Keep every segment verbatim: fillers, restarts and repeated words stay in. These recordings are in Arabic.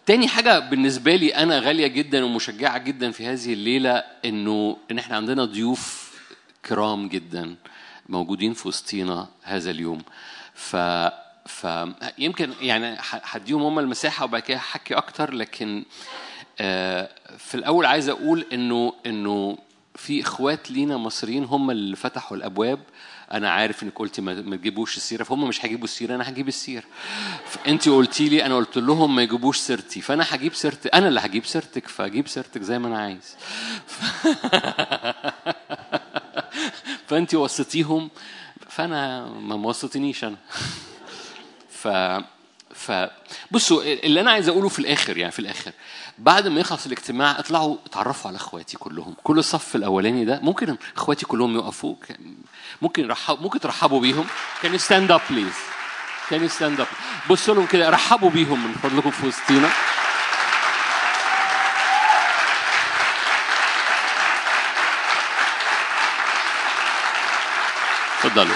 تاني حاجة بالنسبة لي أنا غالية جدا ومشجعة جدا في هذه الليلة إنه إن إحنا عندنا ضيوف كرام جدا موجودين في وسطينا هذا اليوم. ف فيمكن يعني هديهم هم المساحة وبعد كده هحكي أكتر، لكن في الأول عايز أقول إنه إنه في إخوات لينا مصريين هم اللي فتحوا الأبواب. أنا عارف إنك قلتي ما تجيبوش السيرة، فهم مش هيجيبوا السيرة، أنا هجيب السيرة. أنتي قلتي لي، أنا قلت لهم ما يجيبوش سيرتي، فأنا هجيب سيرتي، أنا اللي هجيب سيرتك، فأجيب سيرتك زي ما أنا عايز. فأنتي وسطيهم، فأنا ما موسطنيش أنا. ف ف بصوا اللي أنا عايز أقوله في الآخر، يعني في الآخر بعد ما يخلص الاجتماع اطلعوا اتعرفوا على اخواتي كلهم. كل الصف الاولاني ده ممكن اخواتي كلهم يقفوا، ممكن رحب ممكن ترحبوا بيهم. Can you stand up please? Can you stand up? بصوا لهم كده، رحبوا بيهم من فضلكم في وسطينا. اتفضلوا.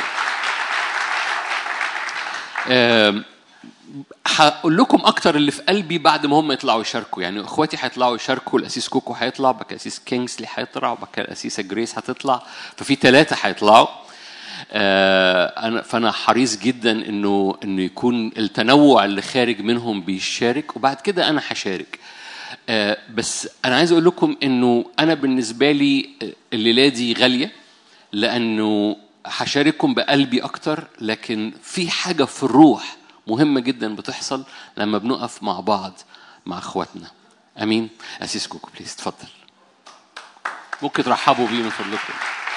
هقول لكم اكتر اللي في قلبي بعد ما هم يطلعوا يشاركوا. يعني اخواتي هيطلعوا يشاركوا، الاسيس كوكو هيطلع، بقى الاسيس كينغسلي هيطلع، وبقى الاسيسه جريس هتطلع، ففي ثلاثه هيطلعوا. انا فانا حريص جدا انه انه يكون التنوع اللي خارج منهم بيشارك، وبعد كده انا هشارك. بس انا عايز اقول لكم انه انا بالنسبه لي الليله دي غاليه، لانه هشارككم بقلبي اكتر، لكن في حاجه في الروح مهمة جدا بتحصل لما بنقف مع بعض مع اخواتنا. امين. اسيس كوكو بليز تفضل، ممكن ترحبوا بيه من فضلكم.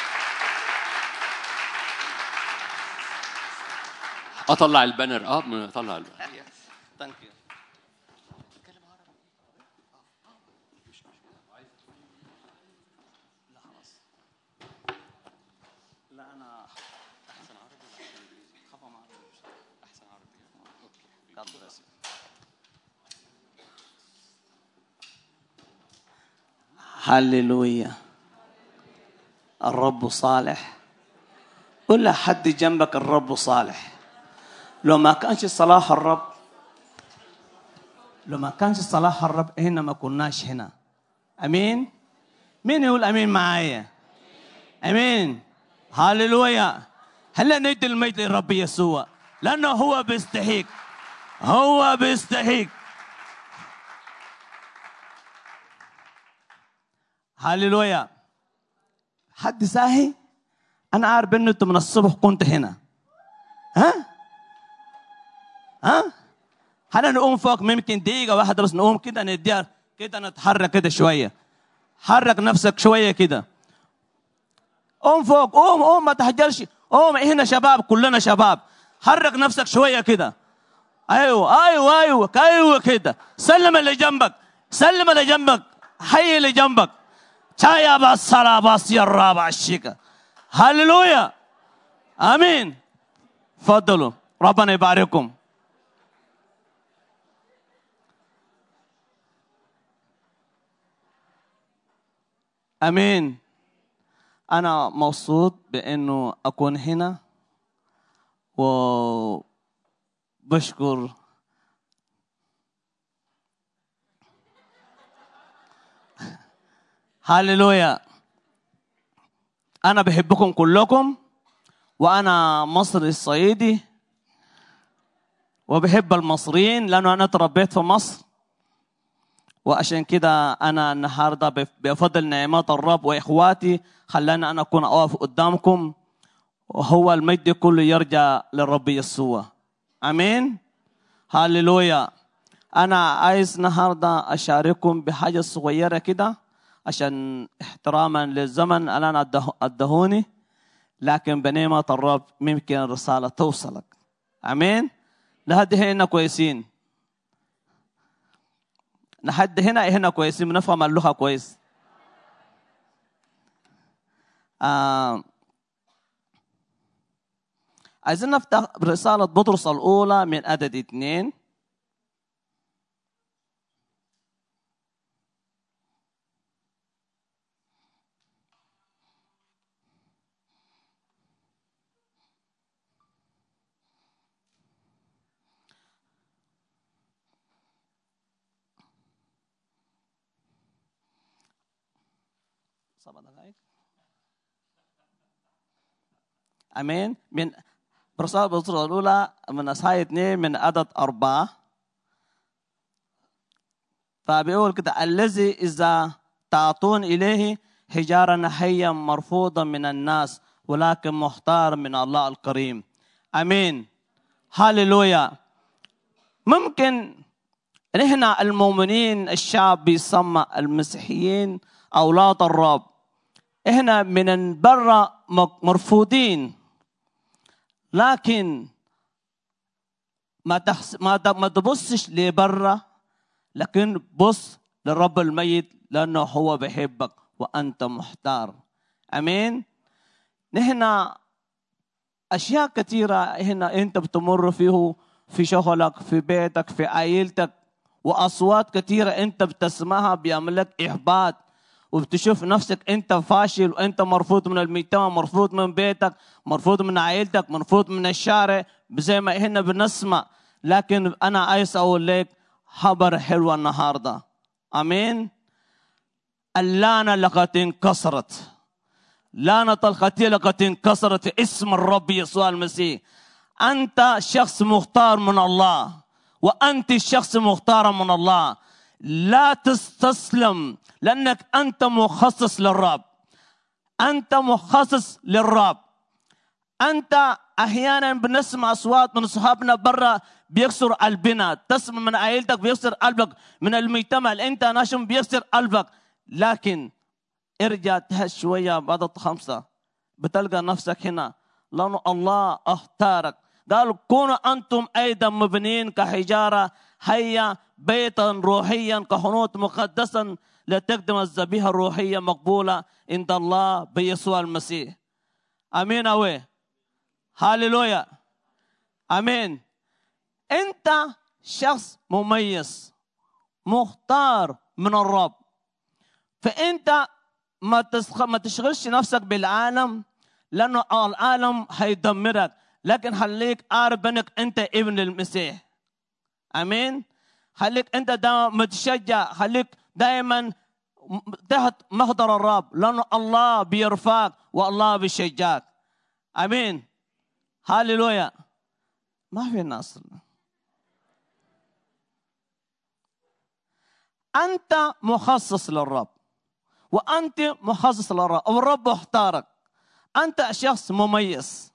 اطلع البانر. اه اطلع البانر. ثانك يو. لا خلاص، لا انا احسن عربي ولا انجليزي؟ خفا مع احسن عربي. اوكي God bless you. هللويا. الرب صالح. قل لحد جنبك الرب صالح. لو ما كانش صلاح الرب، لو ما كانش صلاح الرب هنا ما كناش هنا. امين. مين يقول امين معايا؟ امين. هللويا. هلا ندي المجد للرب يسوع لانه هو بيستحق، هو بيستحق. هللويا. حد ساهي؟ أنا عارف إنه أنت من الصبح كنت هنا. ها؟ ها؟ هلا نقوم فوق ممكن دقيقة واحدة بس، نقوم كده نديها كده، نتحرك كده شوية. حرك نفسك شوية كده. قوم فوق، قوم قوم ما تحجرش. قوم، هنا شباب، كلنا شباب. حرك نفسك شوية كده. أيوة أيوة أيوة أيوة كده. سلم اللي جنبك، سلم اللي جنبك، حي اللي جنبك. تايا بالصلاة باس يا الرابع الشيكة. هللويا. آمين. تفضلوا، ربنا يبارككم. آمين. أنا مبسوط بأنه أكون هنا وبشكر هاليلويا. أنا بحبكم كلكم، وأنا مصري الصعيدي وبحب المصريين لأنه أنا تربيت في مصر، وعشان كده أنا النهاردة بفضل نعمات الرب وإخواتي خلاني أنا أكون أقف قدامكم، وهو المجد كله يرجع للرب يسوع. أمين. هاليلويا. أنا عايز النهاردة أشارككم بحاجة صغيرة كده عشان احتراما للزمن اللي أنا أدهوني، لكن بنعمة الرب ممكن الرسالة توصلك. أمين. لحد هنا كويسين؟ لحد هنا هنا كويسين؟ بنفهم اللغة كويس؟ آه. عايزين نفتح رسالة بطرس الأولى من عدد اثنين. سبع دقائق. امين. من برسالة بطرس الاولى من اصحاح اثنين من عدد اربعه، فبيقول كده: الذي اذا تعطون اليه حجارا حيا مرفوضا من الناس ولكن مختار من الله الكريم. امين. هاليلويا. ممكن نحن المؤمنين الشعب بيسمى المسيحيين اولاد الرب، احنا من برا مرفوضين، لكن ما تحس... ما ما تبصش لبرا، لكن بص للرب الميت لانه هو بيحبك وانت محتار. امين. نحن اشياء كثيره هنا انت بتمر فيه في شغلك، في بيتك، في عائلتك، واصوات كثيره انت بتسمعها بيعملك احباط، وبتشوف نفسك انت فاشل وانت مرفوض من المجتمع، مرفوض من بيتك، مرفوض من عائلتك، مرفوض من الشارع زي ما هنا بنسمع. لكن انا عايز اقول لك خبر حلو النهارده. امين. اللعنه لقد انكسرت، لعنه الخطيه لقد انكسرت في اسم الرب يسوع المسيح. انت شخص مختار من الله، وانت شخص مختار من الله. لا تستسلم، لانك انت مخصص للرب، انت مخصص للرب. انت احيانا بنسمع اصوات من صحابنا برا بيكسر قلبنا، تسمع من عائلتك بيكسر قلبك، من المجتمع اللي انت ناشم بيكسر قلبك، لكن ارجع تهز شويه بعد خمسه بتلقى نفسك هنا، لأن الله اختارك. قال: كونوا أنتم أيضا مبنيين كحجارة حية بيتا روحيا كحنوط مقدسا لتقدم الذبيحة الروحية مقبولة عند الله بيسوع المسيح. أمين أوي. هاليلويا. أمين. أنت شخص مميز مختار من الرب، فأنت ما ما تشغلش نفسك بالعالم، لأنه العالم هيدمرك، لكن خليك عارف انك انت ابن المسيح. امين. خليك انت دائما متشجع، خليك دائما تحت محضر الرب، لأنه الله بيرفعك والله بيشجعك. امين. هاليلويا. ما في ناس. انت مخصص للرب، وانت مخصص للرب، والرب اختارك. انت شخص مميز.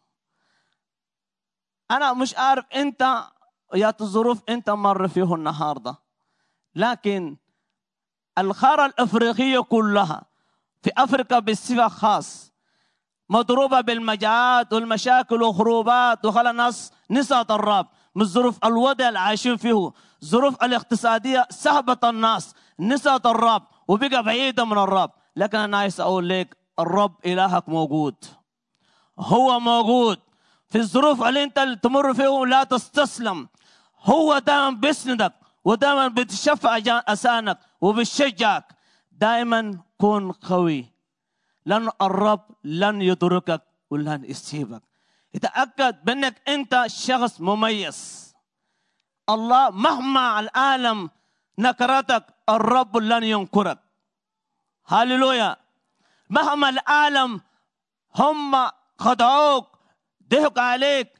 أنا مش عارف أنت يا الظروف أنت مر فيه النهاردة، لكن القارة الأفريقية كلها، في أفريقيا بصفة خاص، مضروبة بالمجاعات والمشاكل والخروبات، وخلى الناس نسيت الرب من ظروف الوضع اللي عايشين فيه، ظروف الاقتصادية سحبت الناس، نسيت الرب وبقى بعيدة من الرب. لكن أنا عايز أقول لك الرب إلهك موجود، هو موجود في الظروف اللي انت اللي تمر فيه. لا تستسلم، هو دائما بيسندك ودائما بتشفع أسانك وبيشجعك. دائما كن قوي، لأن الرب لن يتركك ولن يسيبك. اتأكد بأنك أنت شخص مميز. الله مهما العالم نكرتك الرب لن ينكرك. هاليلويا. مهما العالم هم خدعوك، ضحك عليك،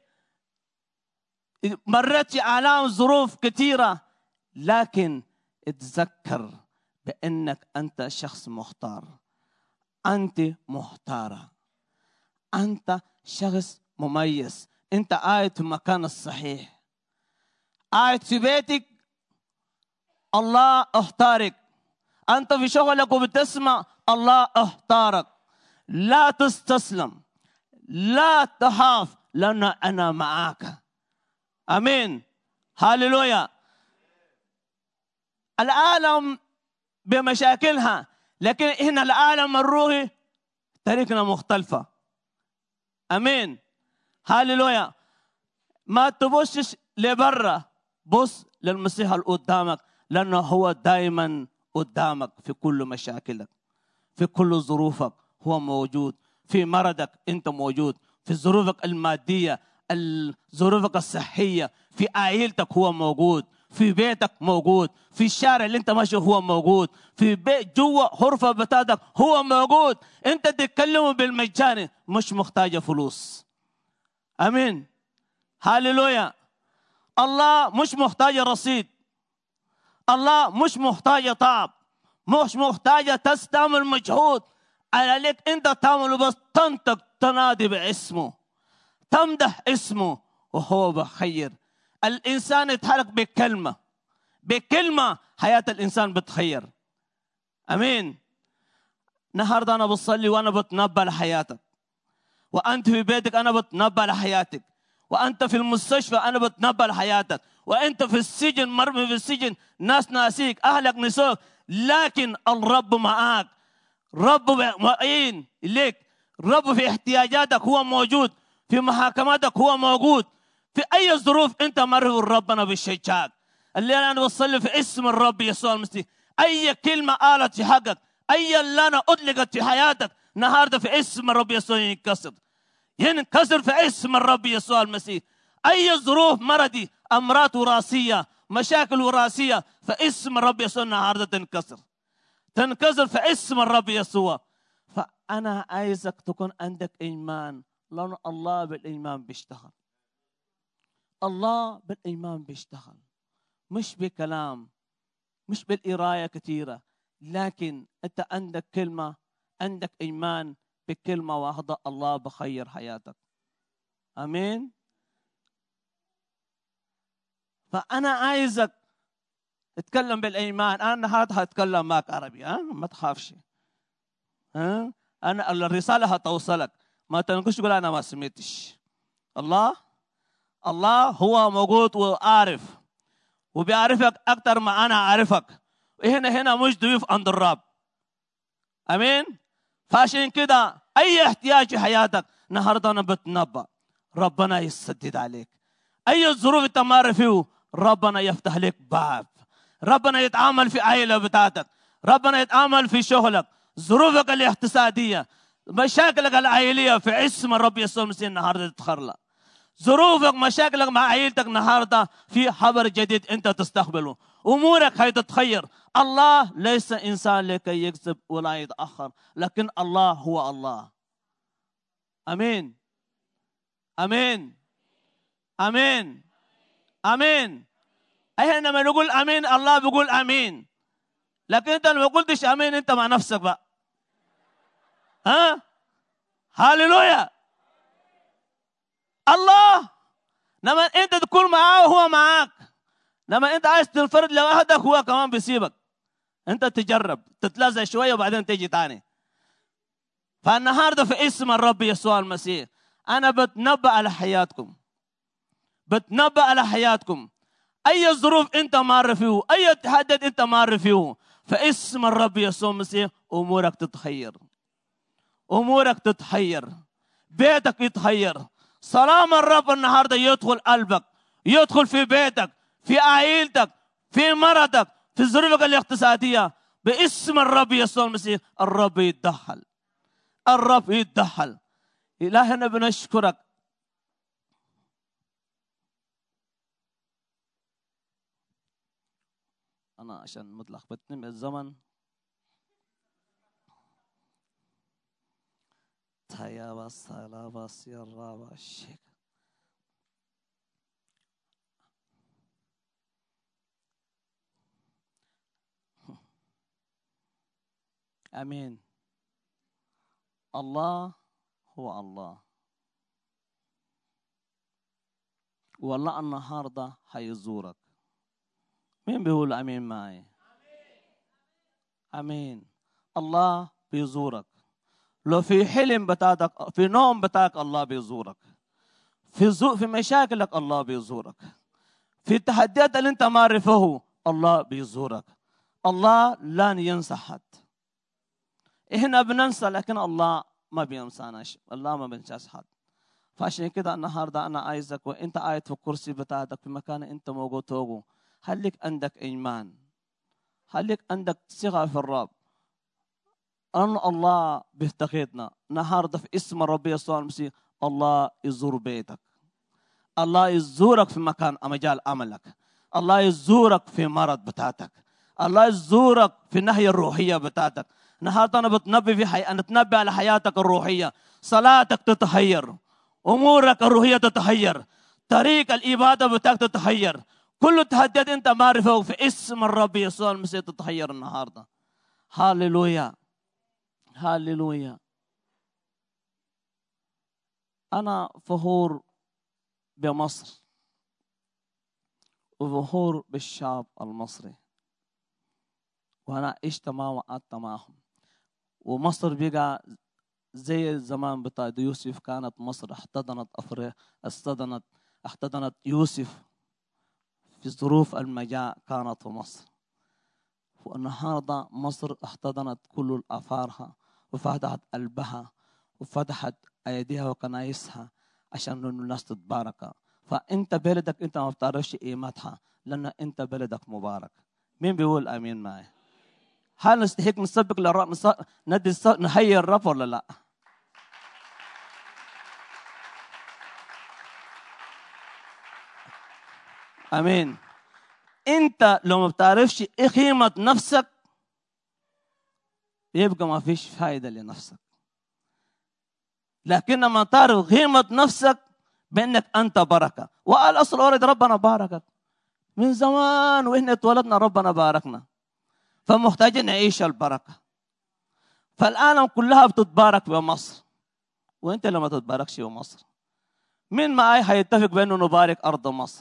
مرت في آلام ظروف كثيرة، لكن اتذكر بأنك أنت شخص مختار. أنت مختارة، أنت شخص مميز. أنت قاعد في المكان الصحيح، قاعد في بيتك الله اختارك، أنت في شغلك وبتسمع الله اختارك. لا تستسلم، لا تخاف، لأن أنا معك. أمين. هاليلويا. العالم بمشاكلها، لكن هنا العالم الروحي طريقنا مختلفة. أمين. هاليلويا. ما تبصش لبرا، بص للمسيح اللي قدامك، لأنه هو دائما قدامك في كل مشاكلك، في كل ظروفك هو موجود. في مرضك أنت موجود، في ظروفك المادية، ظروفك الصحية، في عائلتك هو موجود، في بيتك موجود، في الشارع اللي انت ماشي هو موجود، في بيت جوا غرفة بتاعتك هو موجود. انت تتكلم بالمجاني، مش محتاجة فلوس. امين. هاليلويا. الله مش محتاجة رصيد، الله مش محتاجة تعب، مش محتاجة تستعمل مجهود. عليك انت تعمل بس تنطق، تنادي باسمه، تمدح اسمه وهو بخير. الانسان يتحرك بكلمه، بكلمه حياه الانسان بتخير. امين. النهارده انا بصلي وانا بتنبأ لحياتك، وانت في بيتك انا بتنبأ لحياتك، وانت في المستشفى انا بتنبأ لحياتك، وانت في السجن مرمي في السجن ناس ناسيك اهلك نسوك، لكن الرب معاك، رب معين ليك، رب في احتياجاتك هو موجود، في محاكماتك هو موجود، في اي ظروف انت مر ربنا بيشجعك. الليله انا بصلي في اسم الرب يسوع المسيح، اي كلمه قالت في حقك، اي لعنه اطلقت في حياتك النهارده في اسم الرب يسوع ينكسر، ينكسر في اسم الرب يسوع المسيح. اي ظروف مرضي، امراض وراثيه، مشاكل وراثيه، في اسم الرب يسوع النهارده تنكسر، تنكسر في اسم الرب يسوع. فانا عايزك تكون عندك ايمان، لان الله بالايمان بيشتغل، الله بالايمان بيشتغل، مش بكلام، مش بالقرايه كثيره، لكن انت عندك كلمه، عندك ايمان بكلمه واحده، الله بخير حياتك. امين. فانا عايزك اتكلم بالايمان. انا النهارده هتكلم معك عربي، ها ما تخافش، ها انا الرساله هتوصلك، ما تنقش تقول انا ما سمعتش. الله الله هو موجود وعارف، وبيعرفك اكتر ما انا اعرفك. هنا هنا مش ضيوف عند الرب. امين. فعشان كده اي احتياج في حياتك النهارده انا بتنبأ ربنا يسدد عليك. اي ظروف انت مار فيه ربنا يفتح لك باب، ربنا يتعامل في عائله بتاعتك، ربنا يتعامل في شغلك، ظروفك الاقتصاديه، مشاكلك العائليه في اسم الرب يسوع المسيح النهارده تتخلى. ظروفك مشاكلك مع عائلتك النهارده في خبر جديد انت تستقبله، امورك هتتغير. الله ليس انسان لكي يكذب ولا يتاخر، لكن الله هو الله. امين امين امين امين. احنا لما نقول امين الله بيقول امين، لكن انت لما قلتش امين انت مع نفسك بقى. ها هاليلويا. الله لما انت تكون معاه وهو معاك، لما انت عايز تنفرد لوحدك هو كمان بيسيبك، انت تجرب تتلزق شويه وبعدين تيجي تاني. فالنهارده في اسم الرب يسوع المسيح انا بتنبأ على حياتكم، بتنبأ على حياتكم. اي ظروف انت مار فيه، اي تحدي انت مار فيه، في اسم الرب يسوع المسيح امورك تتغير، امورك تتغير، بيتك يتغير. سلام الرب النهارده يدخل قلبك، يدخل في بيتك، في عائلتك، في مرضك، في ظروفك الاقتصاديه، باسم الرب يسوع المسيح. الرب يتدخل، الرب يتدخل. إلهنا بنشكرك. أنا عشان متلخبطني من الزمن. تايا بس لا بس يا رب الشيك. آمين. الله هو الله، والله النهارده هيزورك. مين بيقول امين معي؟ امين. الله بيزورك، لو في حلم بتاعك، في نوم بتاعك الله بيزورك، في زو في مشاكلك الله بيزورك، في التحديات اللي انت مار فيه الله بيزورك. الله لن ينسى حد. احنا بننسى لكن الله ما بينساناش، الله ما بينساش حد. فعشان كده النهارده انا عايزك وانت قاعد في الكرسي بتاعك في مكان انت موجود توجو، خليك عندك ايمان، خليك عندك ثقه في الرب ان الله بيفتقدنا. النهارده في اسم الرب يسوع المسيح الله يزور بيتك، الله يزورك في مكان مجال عملك، الله يزورك في مرض بتاعتك، الله يزورك في الناحية الروحية بتاعتك. النهارده أنا بتنبي في حي... أنا أتنبي على حياتك الروحية، صلاتك تتغير، أمورك الروحية تتغير، طريق العبادة بتاعك تتغير، كل تهديد أنت معرفه في اسم الرب يسوع المسيح تتغير النهارده. هاليلويا هاليلويا. أنا فخور بمصر وفخور بالشعب المصري، وأنا عشت معه وقعدت معهم. ومصر بقى زي الزمان بتاع يوسف، كانت مصر احتضنت أفريقيا، احتضنت احتضنت يوسف في ظروف المجاعة كانت في مصر. والنهارده مصر احتضنت كل الأفارها وفتحت قلبها وفتحت أيديها وكنايسها عشان الناس تتبارك. فأنت بلدك أنت ما بتعرفش قيمتها، لأن أنت بلدك مبارك. مين بيقول آمين معي؟ هل نستحق نسبق للرب، ندي نهيئ الرب ولا لا؟ امين. انت لو ما بتعرفش ايه قيمه نفسك يبقى ما فيش فايده لنفسك. لكن لما تعرف قيمه نفسك بانك انت بركه، والاصل اوريد ربنا باركك من زمان، واحنا اتولدنا ربنا باركنا، فمحتاجين نعيش البركه. فالعالم كلها بتتبارك بمصر، وانت لما تتباركش بمصر مين معاي هيتفق بانه نبارك ارض مصر؟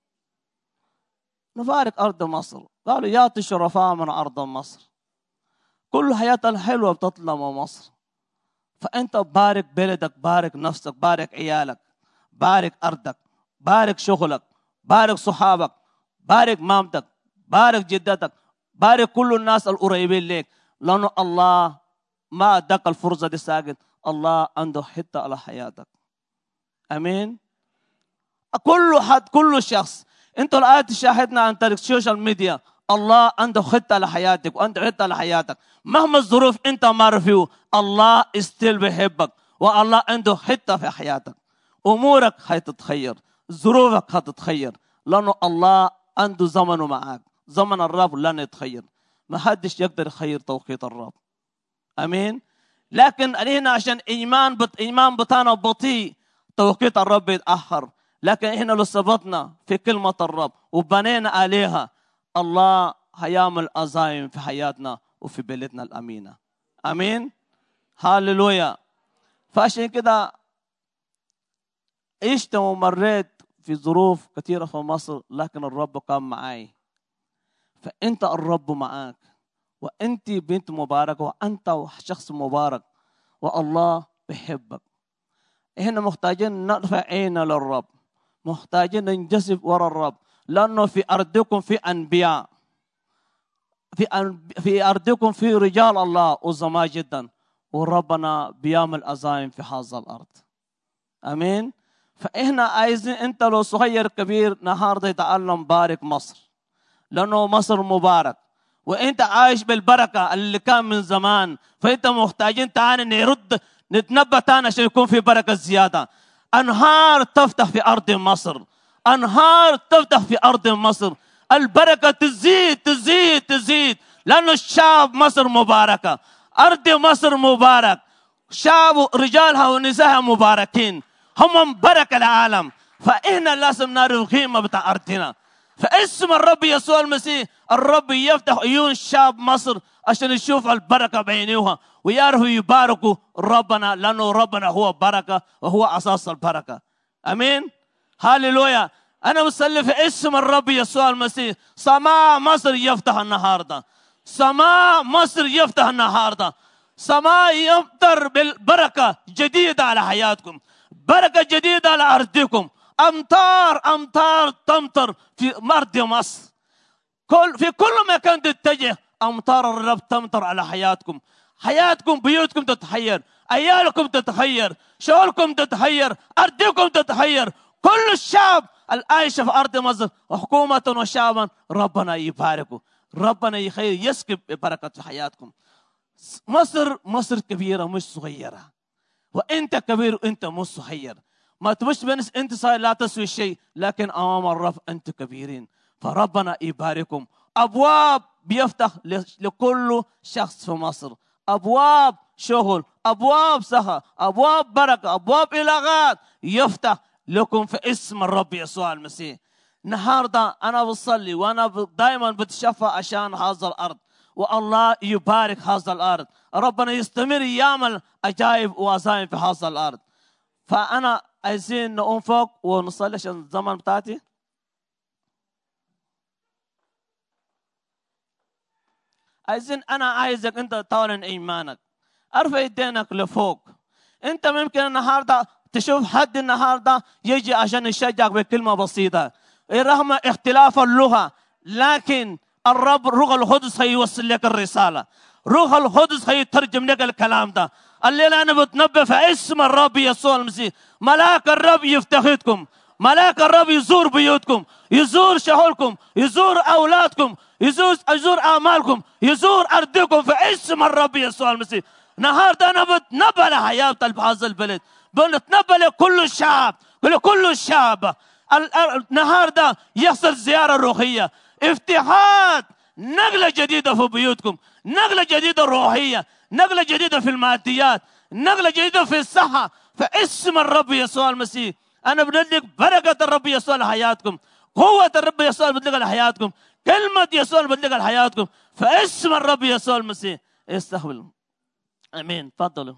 نبارك أرض مصر. قالوا يأتي الشرفاء من أرض مصر، كل حياتها الحلوة بتطلع من مصر. فأنت بارك بلدك، بارك نفسك، بارك عيالك، بارك أرضك، بارك شغلك، بارك صحابك، بارك مامتك، بارك جدتك، بارك كل الناس القريبين لك، لأنه الله ما اداك الفرصة دي ساكت، الله عنده حتة على حياتك. أمين. كل حد، كل شخص، انتوا الآن تشاهدنا عن طريق السوشيال ميديا، الله عنده خطة على حياتك وعنده خطة على حياتك. مهما الظروف انت ما فيه، الله استيل بيحبك، والله عنده خطة في حياتك. امورك هتتغير، ظروفك هتتغير، لانه الله عنده زمنه معك. زمن الرب لن يتغير، ما حدش يقدر يغير توقيت الرب. امين. لكن علينا عشان ايمان بط... ايمان بتاعنا بطيء، توقيت الرب يتاخر. لكن احنا لو ثبتنا في كلمة الرب وبنينا عليها، الله هيعمل عظائم في حياتنا وفي بلدنا الأمينة. أمين. هاليلويا. فعشان كده عشت ومريت في ظروف كثيرة في مصر، لكن الرب كان معي. فأنت الرب معك، وأنت بنت مباركة، وأنت شخص مبارك، والله بيحبك. احنا محتاجين نرفع عيننا للرب، محتاجين ننجذب وراء الرب، لأنه في أرضكم في أنبياء، في أن... في أرضكم في رجال الله عظماء جدا، وربنا بيعمل عظائم في هذا الأرض. أمين. فإحنا عايزين أنت لو صغير كبير النهارده يتعلم بارك مصر، لأنه مصر مبارك، وأنت عايش بالبركة اللي كان من زمان. فأنت محتاجين تعالى نرد نتنبه تاني عشان يكون في بركة زيادة. أنهار تفتح في أرض مصر، أنهار تفتح في أرض مصر، البركة تزيد تزيد تزيد، لأنه الشعب مصر مباركة، أرض مصر مبارك، شعب رجالها ونسائها مباركين، هم بركة العالم. فإحنا لازم نعرف قيمة بتاع أرضنا. فاسم الرب يسوع المسيح، الرب يفتح عيون شعب مصر عشان يشوف البركة بعينيها ويعرفوا يباركوا ربنا، لأنه ربنا هو بركة وهو أساس البركة. أمين. هاليلويا. أنا مصلي في اسم الرب يسوع المسيح، سماء مصر يفتح النهارده، سماء مصر يفتح النهارده، سماء يمطر بالبركة جديدة على حياتكم، بركة جديدة على أرضكم، أمطار أمطار تمطر في أرض مصر. كل في كل مكان تتجه أمطار الرب تمطر على حياتكم، حياتكم بيوتكم تتغير، عيالكم تتغير، شغلكم تتغير، أرضكم تتغير. كل الشعب العايش في أرض مصر وحكومة وشعبا ربنا يباركوا، ربنا يخير يسكب بركة في حياتكم. مصر مصر كبيرة مش صغيرة، وأنت كبير وأنت مش صغير. ما تبش بنس أنت صغير لا تسوي شيء، لكن أمام الرب أنت كبيرين. فربنا يبارككم. أبواب بيفتح لكل شخص في مصر، أبواب شغل، أبواب سخاء، أبواب بركة، أبواب علاقات يفتح لكم في اسم الرب يسوع المسيح. النهارده أنا بصلي وأنا دائما بتشفى عشان هذا الأرض، والله يبارك هذا الأرض. ربنا يستمر يعمل عجائب وعزائم في هذا الأرض. فأنا عايزين نقوم فوق ونصلي عشان الزمن بتاعتي. عايزين أنا عايزك أنت تعلن إيمانك، ارفع يدينك لفوق. أنت ممكن النهارده تشوف حد النهارده يجي عشان يشجعك بكلمة بسيطة رغم اختلاف اللغة، لكن الرب روح القدس هيوصل لك الرسالة، روح القدس هيترجم لك الكلام ده. الليلة أنا بتنبأ في اسم الرب يسوع المسيح، ملاك الرب يفتقدكم، ملاك الرب يزور بيوتكم، يزور شغلكم، يزور أولادكم، يزور يزور أعمالكم، يزور أرضكم في اسم الرب يسوع المسيح. النهارده أنا بتنبأ لحياة هذا البلد، بنتنبأ لكل الشعب، لكل الشعب. النهارده يحصل زيارة روحية، افتحاد، نقلة جديدة في بيوتكم، نقلة جديدة روحية، نقلة جديدة في الماديات، نقلة جديدة في الصحة في اسم الرب يسوع المسيح. أنا بندلك بركة الرب يسوع لحياتكم، قوة الرب يسوع بدلك لحياتكم، كلمة يسوع بدلك لحياتكم في اسم الرب يسوع المسيح. استقبلوا. امين. تفضلوا.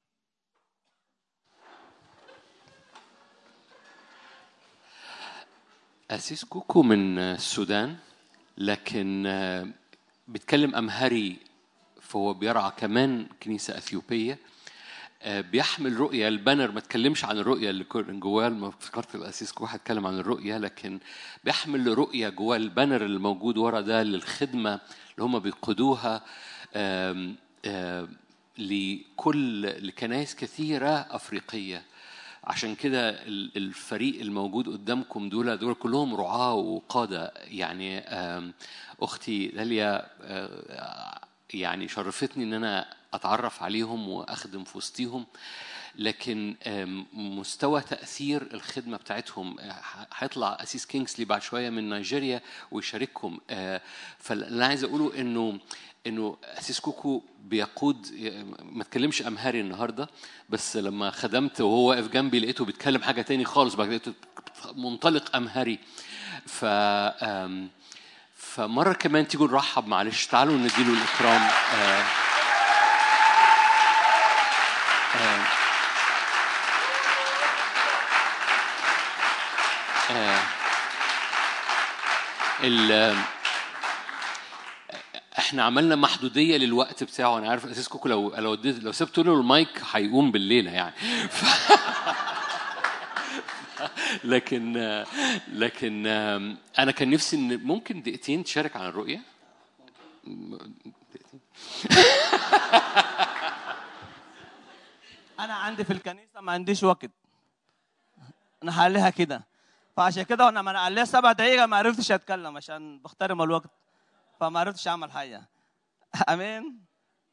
أسيس كوكو من السودان، لكن بيتكلم أمهري، فهو بيرعى كمان كنيسة أثيوبية. بيحمل رؤية البانر، ما تكلمش عن الرؤية اللي جواه، ما فكرت الأسيس كوكو هتكلم عن الرؤية، لكن بيحمل رؤية جواه البانر اللي موجود ورا ده للخدمة اللي هم بيقودوها آم آم لكل لكنائس كثيرة أفريقية. عشان كده الفريق الموجود قدامكم دول دول كلهم رعاة وقادة. يعني أختي داليا يعني شرفتني إن أنا أتعرف عليهم وأخدم في وسطيهم، لكن مستوى تأثير الخدمة بتاعتهم هيطلع أسيس كينغسلي بعد شوية من نيجيريا ويشارككم. فاللي عايز أقوله إنه إنه أسيس كوكو بيقود. ما تكلمش أمهري النهاردة، بس لما خدمت وهو واقف جنبي لقيته بيتكلم حاجة تاني خالص، بعد لقيته منطلق أمهري. ف فمرة كمان تيجوا نرحب، معلش تعالوا نديله الإكرام. آه آه آه ال احنا عملنا محدوديه للوقت بتاعه. انا عارف اساس كوكو لو لو لو سبت له المايك هيقوم بالليله يعني. ف... لكن لكن انا كان نفسي ان ممكن دقيقتين تشارك عن الرؤيه. انا عندي في الكنيسه ما عنديش وقت نحلها كده، فعشان كده وانا ما عليه سبع دقيقة ما عرفتش اتكلم عشان بحترم الوقت، فما عرفتش اعمل حاجه. امين.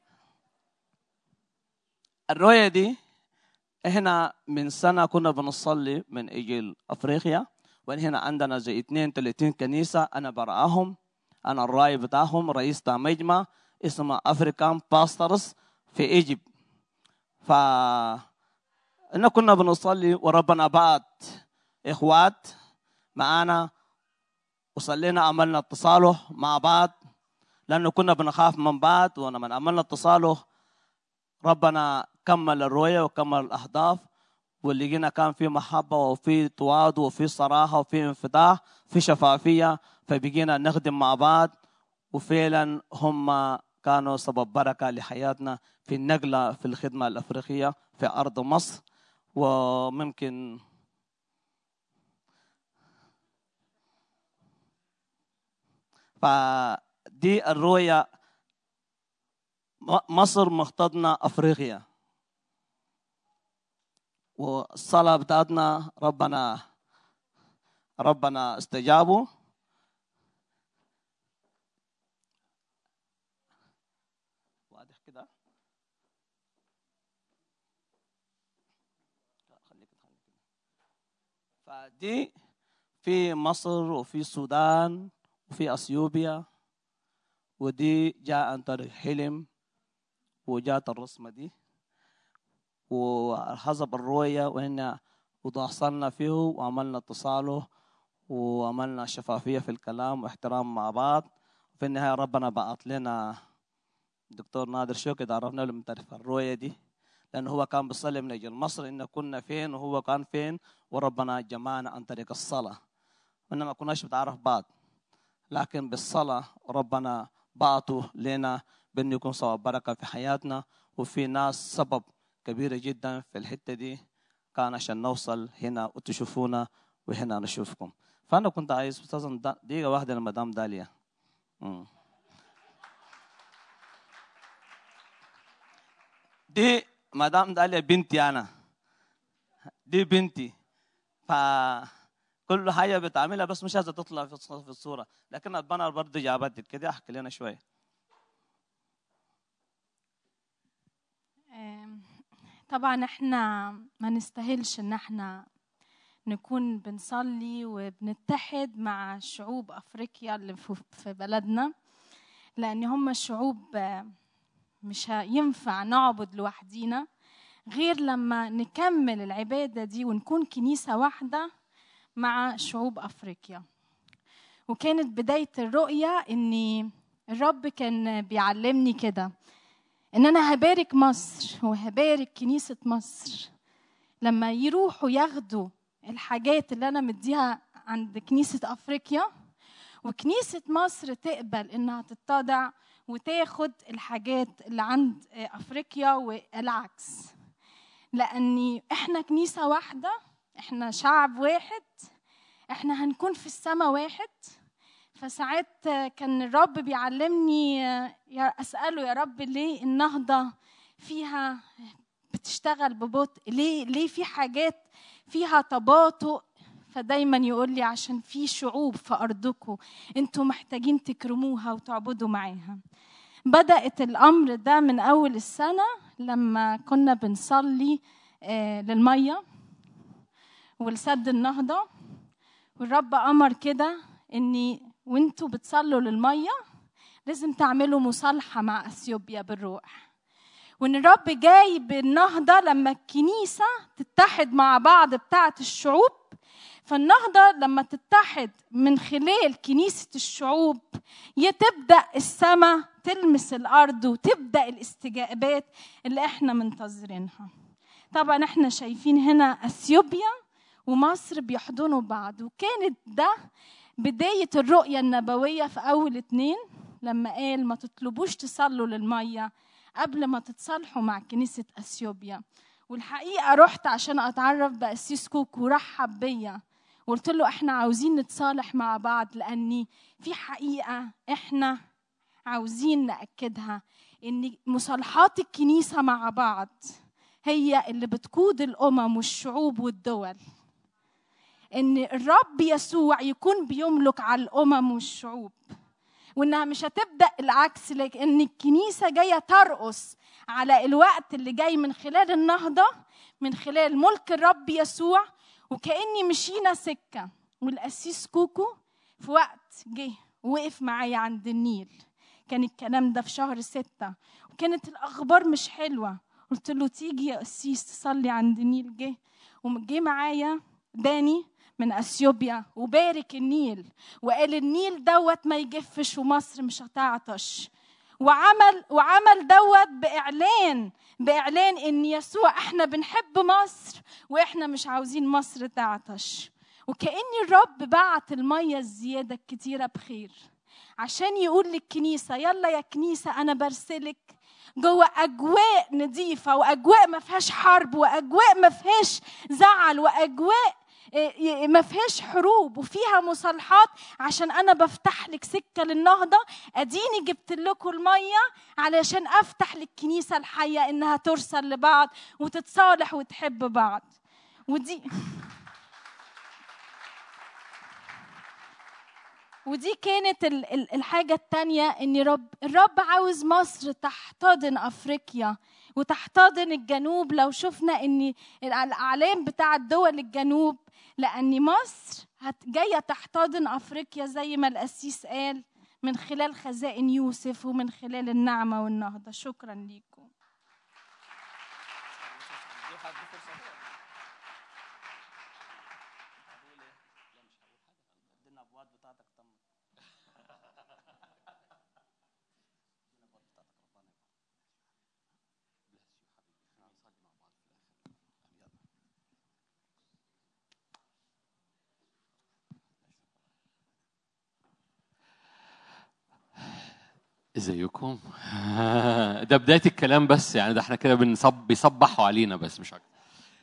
الرؤيه دي احنا من سنه كنا بنصلي من اجل افريقيا، وهنا عندنا زي اثنين وثلاثين كنيسه انا برعاهم، انا الراعي بتاعهم، رئيس بتاع مجمع اسمه افريكان باسترز في ايجيبت. ف إن كنا بنصلي وربنا بعت إخوات معانا وصلينا، عملنا التصالح مع بعض لأنه كنا بنخاف من بعض، ولما عملنا التصالح ربنا كمل الرؤية وكمل الأهداف، ولقينا كان في محبة وفي تواضع وفي صراحة وفي انفتاح في شفافية، فبقينا نخدم مع بعض، وفعلا هم كانوا سبب بركة لحياتنا في النقلة في الخدمة الأفريقية في أرض مصر. وممكن فدي الرؤية، مصر مختضنة أفريقيا، والصلاة بتاعتنا ربنا ربنا استجابوا. واضح كده؟ فدي في مصر وفي السودان وفي أثيوبيا، ودي جاء عن طريق حلم وجات الرسمة دي وحسب الرؤية، وإن وتواصلنا فيه وعملنا اتصاله وعملنا شفافية في الكلام واحترام مع بعض. في النهاية ربنا بعت لنا الدكتور نادر شوقي، عرفنا له من طريق الرؤية دي، لأنه هو كان بيصلي من أجل مصر إن كنا فين وهو كان فين، وربنا جمعنا عن طريق الصلاة. إنما ما كناش بتعرف بعض، لكن بالصلاة ربنا بعته لنا بأنه يكون سبب بركة في حياتنا. وفي ناس سبب كبيرة جدا في الحتة دي كان عشان نوصل هنا وتشوفونا وهنا نشوفكم. فأنا كنت عايز أستاذن دقيقة واحدة لمدام داليا. مم. دي مدام داليا بنتي، أنا دي بنتي، فكل حاجة بتعملها بس مش عايزة تطلع في الصورة، لكن البنات برضه جابتك كده. أحكي لنا شوية. طبعا احنا ما نستاهلش ان احنا نكون بنصلي وبنتحد مع شعوب افريقيا اللي في بلدنا، لان هم الشعوب مش ينفع نعبد لوحدينا غير لما نكمل العبادة دي ونكون كنيسة واحدة مع شعوب افريقيا. وكانت بداية الرؤية اني الرب كان بيعلمني كده ان انا هبارك مصر وهبارك كنيسة مصر لما يروحوا ياخدوا الحاجات اللي انا مديها عند كنيسة افريقيا، وكنيسة مصر تقبل انها تتضع وتاخد الحاجات اللي عند افريقيا والعكس. لاني احنا كنيسة واحدة، احنا شعب واحد، احنا هنكون في السماء واحد. فساعات كان الرب بيعلمني أسأله يا رب ليه النهضة فيها بتشتغل ببطء، ليه ليه في حاجات فيها تباطؤ؟ فدايما يقول لي عشان في شعوب في أرضكم انتوا محتاجين تكرموها وتعبدوا معاها. بدأت الأمر ده من أول السنة لما كنا بنصلي للمية ولسد النهضة، والرب أمر كده إني وانتوا بتصلوا للمية لازم تعملوا مصالحة مع أثيوبيا بالروح. وإن الرب جاي بالنهضة لما الكنيسة تتحد مع بعض بتاعة الشعوب. فالنهضة لما تتحد من خلال كنيسة الشعوب تبدأ السماء تلمس الأرض وتبدأ الاستجابات اللي احنا منتظرينها. طبعا احنا شايفين هنا أثيوبيا ومصر بيحضنوا بعض، وكانت ده بداية الرؤية النبوية في أول اتنين لما قال ما تطلبوش تصلوا للمية قبل ما تتصالحوا مع كنيسة أثيوبيا. والحقيقة رحت عشان أتعرف بأسيس كوكو ورحب بيا وقلت له احنا عاوزين نتصالح مع بعض، لأني في حقيقة احنا عاوزين نأكدها إن مصالحات الكنيسة مع بعض هي اللي بتقود الأمم والشعوب والدول. إن الرب يسوع يكون بيملك على الأمم والشعوب، وإنها مش هتبدأ العكس، لأن الكنيسة جاية ترقص على الوقت اللي جاي من خلال النهضة، من خلال ملك الرب يسوع. وكأني مشينا سكة، والقسيس كوكو في وقت جه وقف معايا عند النيل. كان الكلام ده في شهر ستة وكانت الأخبار مش حلوة. قلت له تيجي يا قسيس تصلي عند النيل. جه وجه معايا داني من أثيوبيا وبارك النيل وقال النيل دوت ما يجفش ومصر مش هتعطش. وعمل وعمل دوت بإعلان بإعلان إن يسوع إحنا بنحب مصر وإحنا مش عاوزين مصر تعطش. وكأني الرب بعت المية الزيادة الكتيرة بخير عشان يقول للكنيسة يلا يا كنيسة أنا برسلك جوه أجواء نظيفة وأجواء ما فيهاش حرب وأجواء ما فيهاش زعل وأجواء ما فيهاش حروب وفيها مصالحات، عشان أنا بفتح لك سكة للنهضة. أديني جبت لكم المية علشان أفتح للكنيسة الحية إنها ترسل لبعض وتتصالح وتحب بعض. ودي ودي كانت الحاجة التانية، إن رب الرب عاوز مصر تحتضن أفريقيا وتحتضن الجنوب. لو شفنا إن الأعلام بتاع الدول الجنوب، لأن مصر جاية تحتضن أفريقيا زي ما القسيس قال، من خلال خزائن يوسف ومن خلال النعمة والنهضة. شكرا ليكم. ازيكم؟ ده بداية الكلام بس، يعني ده احنا كده بنصب بيصبحوا علينا بس مش اكتر.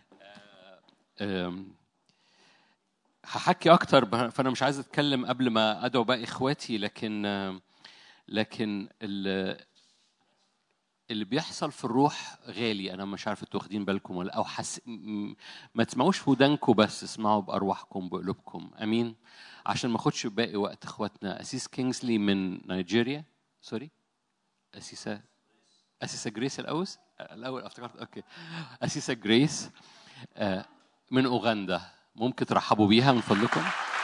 هحكي اكتر، فانا مش عايز اتكلم قبل ما ادعو باقي اخواتي، لكن لكن اللي بيحصل في الروح غالي. انا مش عارف انتوا واخدين بالكم ولا او حس... ما تسمعوش في ودانكم بس، اسمعوا بارواحكم بقلوبكم. امين. عشان ما اخدش باقي وقت اخواتنا. اسيس كينغسلي من نيجيريا، سوري أسيسة أسيسة جريس الأوس الأول افتكرت أوكي أسيسة جريس من أوغندا. ممكن ترحبوا بيها من فضلكم؟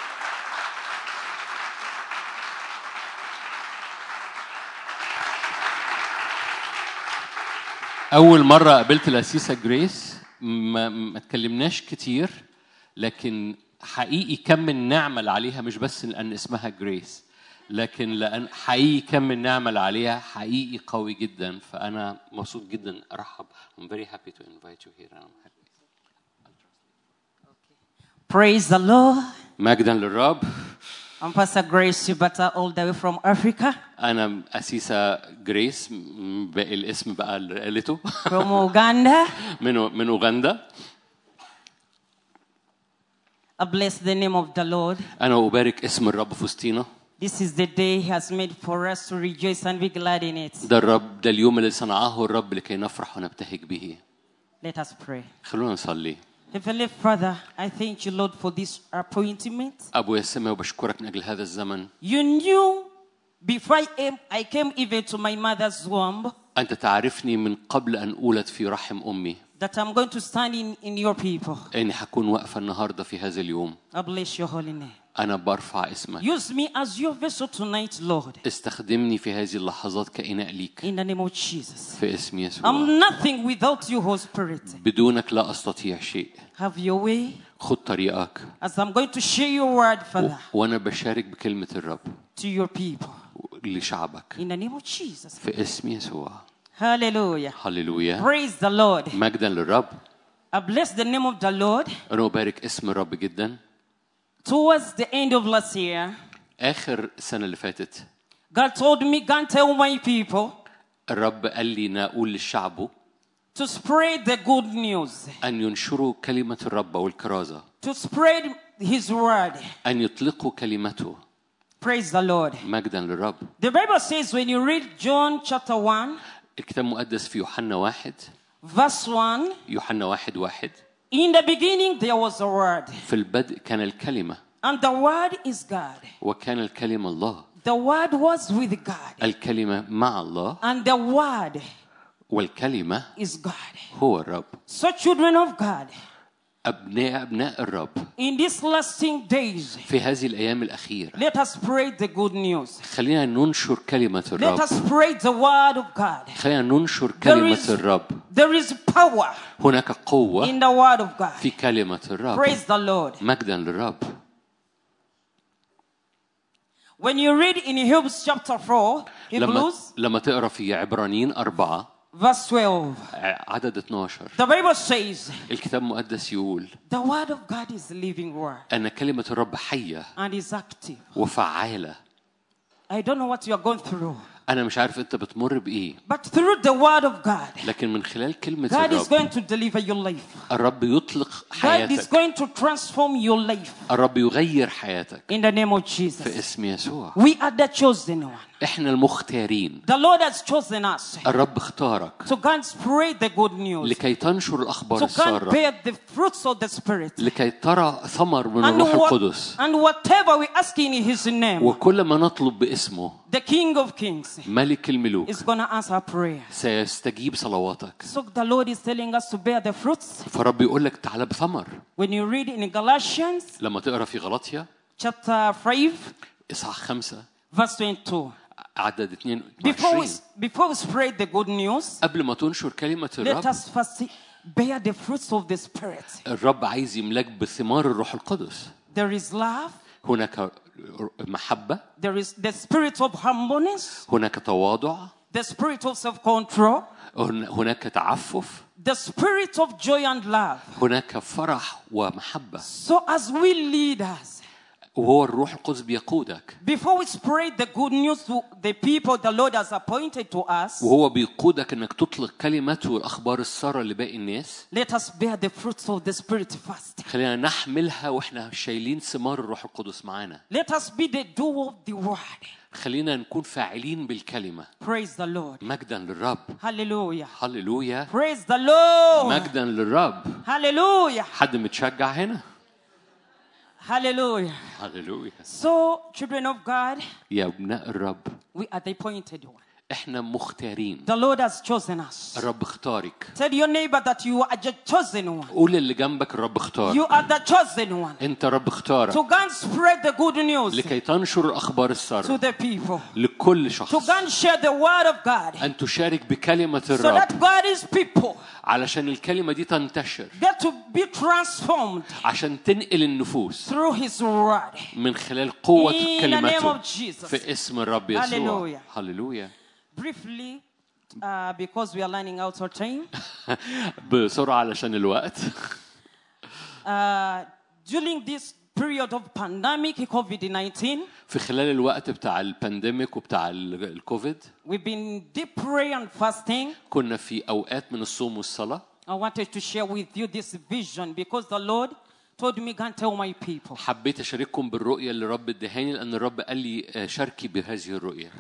أول مرة قابلت الأسيسة جريس ما, ما تكلمناش كتير، لكن حقيقي كم النعمة اللي عليها، مش بس لأن اسمها جريس، لكن لأن حقيقي كم النعمة اللي عليها حقيقي قوي جدا. فأنا مبسوط جدا أرحب. I'm very happy to invite you here. I'm happy. Praise the Lord. مجدا للرب. I'm Pastor Grace Shibata, all the way from Africa. أنا أسيسة جريس، باقي الاسم بقى اللي قالته. From Uganda. من من أوغندا. I bless the name of the Lord. أنا أبارك اسم الرب في وسطينا. This is the day He has made for us to rejoice and be glad in it. ده الرب، ده اليوم اللي صنعه الرب لكي نفرح ونبتهج به. Let us pray. خلونا نصلي. Heavenly Father, I thank you, Lord, for this appointment. أبويا السماوي وبشكرك من أجل هذا الزمن. You knew before I came, I came even to my mother's womb. أنت تعرفني من قبل أن أولد في رحم أمي. That I'm going to stand in, in your people. إني حكون واقفة النهاردة في هذا اليوم. I bless your holy name. أنا برفع اسمك. Use me as your vessel tonight, Lord. استخدمني في هذه اللحظات كإناء ليك. In the name of Jesus. في اسم يسوع. I'm nothing without you, Holy Spirit. بدونك لا أستطيع شيء. Have your way. خذ طريقك. As I'm going to share your word, Father. وأنا بشارك بكلمة الرب. To your people. لشعبك. In the name of Jesus. في اسم يسوع. Hallelujah. هللويا. Praise the Lord. مجدا للرب. I bless the name of the Lord. أنا أبارك اسم الرب جدا. Towards the end of last year, آخر السنة اللي فاتت, God told me, go and tell my people الرب قال لي نقول للشعب to spread the good news, أن ينشروا كلمة الرب والكرازة, to spread His word. أن يطلقوا كلمته. Praise the Lord. مجدا للرب. The Bible says when you read John chapter one, الكتاب المقدس في يوحنا واحد, verse one, يوحنا واحد واحد, in the beginning there was a word. في البدء كان الكلمة. And the word is God. وكان الكلمة الله. The word was with God. الكلمة مع الله. And the word والكلمة is God. هو الرب. So children of God, أبناء أبناء الرب, in these lasting days, في هذه الأيام الأخيرة, let us spread the good news. خلينا ننشر كلمة Let الرب. us spread the word of God. خلينا ننشر There كلمة is, الرب. there is power هناك قوة in the word of God. في كلمة الرب. Praise the Lord. مجدا للرب. When you read in Hebrews chapter four, لما Hebrews, لما تقرأ في عبرانيين أربعة verse twelve, عدد اثناشر, the Bible says, الكتاب المقدس يقول the word of God is a living word أن كلمة الرب حية and is active. وفعالة. I don't know what you are going through, أنا مش عارف أنت بتمر بإيه, but through the word of God, لكن من خلال كلمة God is الرب going to deliver your life. الرب يطلق God is حياتك. going to transform your life الرب يغير حياتك in the name of في Jesus. اسم يسوع. We are the chosen one. إحنا المختارين. The Lord has chosen us الرب اختارك to go and spread the good news, لكي تنشر الأخبار to go and السارة, bear the fruits of the Spirit. لكي ترى ثمر من And, الروح what, القدس. and whatever we ask in His name, وكل ما نطلب باسمه the King of Kings, ملك الملوك is going to answer prayer. سيستجيب صلواتك. So the Lord is telling us to bear the fruits. فرب يقول لك تعال بثمر. When you read in Galatians, لما تقرا في غلاطيا chapter five, اصحاح خمسة verse twenty-two. عدد اثنين Before we, وعشرين. before we spread the good news, قبل ما تنشر كلمة let الرب us first bear the fruits of the Spirit. الرب عايز يملاك بثمار الروح القدس. There is love. هناك محبة. There is the spirit of humbleness. هناك تواضع. The spirit of self-control. هناك تعفف. The spirit of joy and love. هناك فرح ومحبة. So as we lead us, وهو الروح القدس بيقودك. before we spread the good news to the people the Lord has appointed to us, وهو بيقودك انك تطلق كلمته والاخبار الساره لباقي الناس. let us bear the fruits of the Spirit first. خلينا نحملها واحنا شايلين ثمار الروح القدس معانا. Let us be the doer of the word. خلينا نكون فاعلين بالكلمة. Praise the Lord. مجدا للرب. Hallelujah. هللويا. Praise the Lord. مجدا للرب. Hallelujah. حد متشجع هنا؟ Hallelujah. هللويا. So, children of God, يا ابناء الرب. we are the appointed one. احنا مختارين. The Lord has chosen us. الرب اختارك. Tell your neighbor that you are the chosen one. قول اللي جنبك الرب اختار. You are the chosen one. انت رب اختارك. To go and spread the good news لكي تنشر الاخبار to الساره the people. لكل شخص. To go and share the word of God. ان تشارك بكلمة So الرب. that God's people علشان الكلمة دي تنتشر. get to be transformed عشان تنقل النفوس. through His word. من خلال قوة In the name كلمته. of Jesus. في اسم الرب يسوع. هللويا. هللويا. Briefly, uh, because we are running out of time. بسرعة علشان الوقت. Uh, during this period of pandemic, COVID nineteen, في خلال الوقت بتاع البانديميك وبتاع ال- الكوفيد we've been deep prayer and fasting. كنا في أوقات من الصوم والصلاة. I wanted to share with you this vision because the Lord told me, "Go and tell my people." حبيت أشارككم بالرؤية اللي الرب ادهاني لأن الرب قال لي آه، شاركي بهذه الرؤية.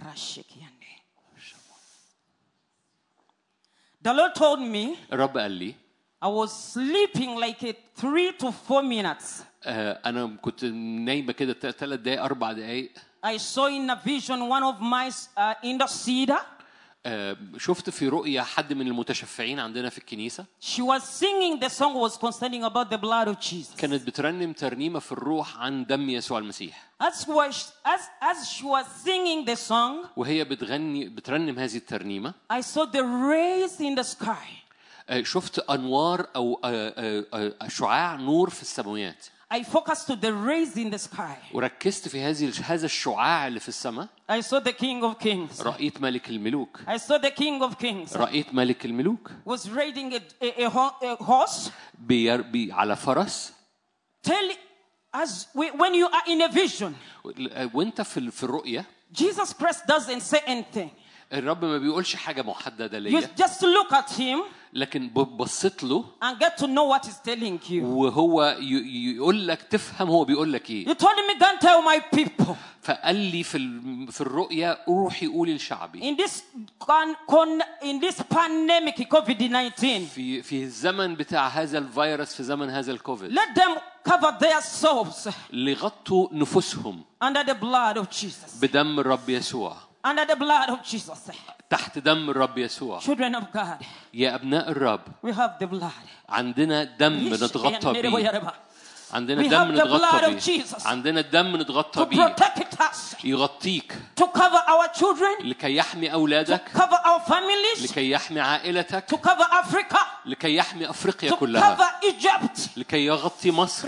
The Lord told me الرب قال لي I was sleeping like a three to four minutes. آه، أنا كنت نايمة كده ثلاث دقايق أربع دقايق. I saw in a vision one of my uh, interceder. آه، شفت في رؤية حد من المتشفعين عندنا في الكنيسة. She was singing the song was concerning about the blood of Jesus. كانت بترنم ترنيمة في الروح عن دم يسوع المسيح. As was as as she was singing the song, وهي بتغني بترنم هذه الترنيمة. I saw the rays in the sky. آه، شفت أنوار أو آه، آه، آه، شعاع نور في السماوات. I focused to the rays in the sky. وركزت في هذه هذا الشعاع اللي في السماء. I saw the King of Kings. رأيت ملك الملوك. I saw the King of Kings رأيت ملك الملوك. was riding a, a, a, ho- a horse. بير بي على فرس. Tell as we, when you are in a vision, وانت في ال- في الرؤية. Jesus Christ doesn't say anything. الرب ما بيقولش حاجة محددة You ليا. just look at him لكن بصيت له. and get to know what he's telling you. وهو ي- يقول لك تفهم هو بيقول لك ايه. You told me, "Go and tell my people." فقال لي في ال- في الرؤيا روحي قولي لشعبي. In this con, con, in this pandemic COVID nineteen, في في الزمن بتاع هذا الفيروس في زمن هذا الكوفيد. let them cover their souls لغطوا نفوسهم under the blood of Jesus. بدم الرب يسوع. Under the blood of Jesus. تحت دم الرب يسوع. Children of God, يا أبناء الرب we have the blood. عندنا دم نتغطى بيه. عندنا We دم have the blood نتغطى of بيه. Jesus عندنا دم to نتغطى بيه. protect us, يغطيك to cover our children, لكي يحمي to أولادك. cover our families, لكي يحمي عائلتك. to cover Africa, لكي يحمي أفريقيا to كلها. cover Egypt, لكي يغطي مصر.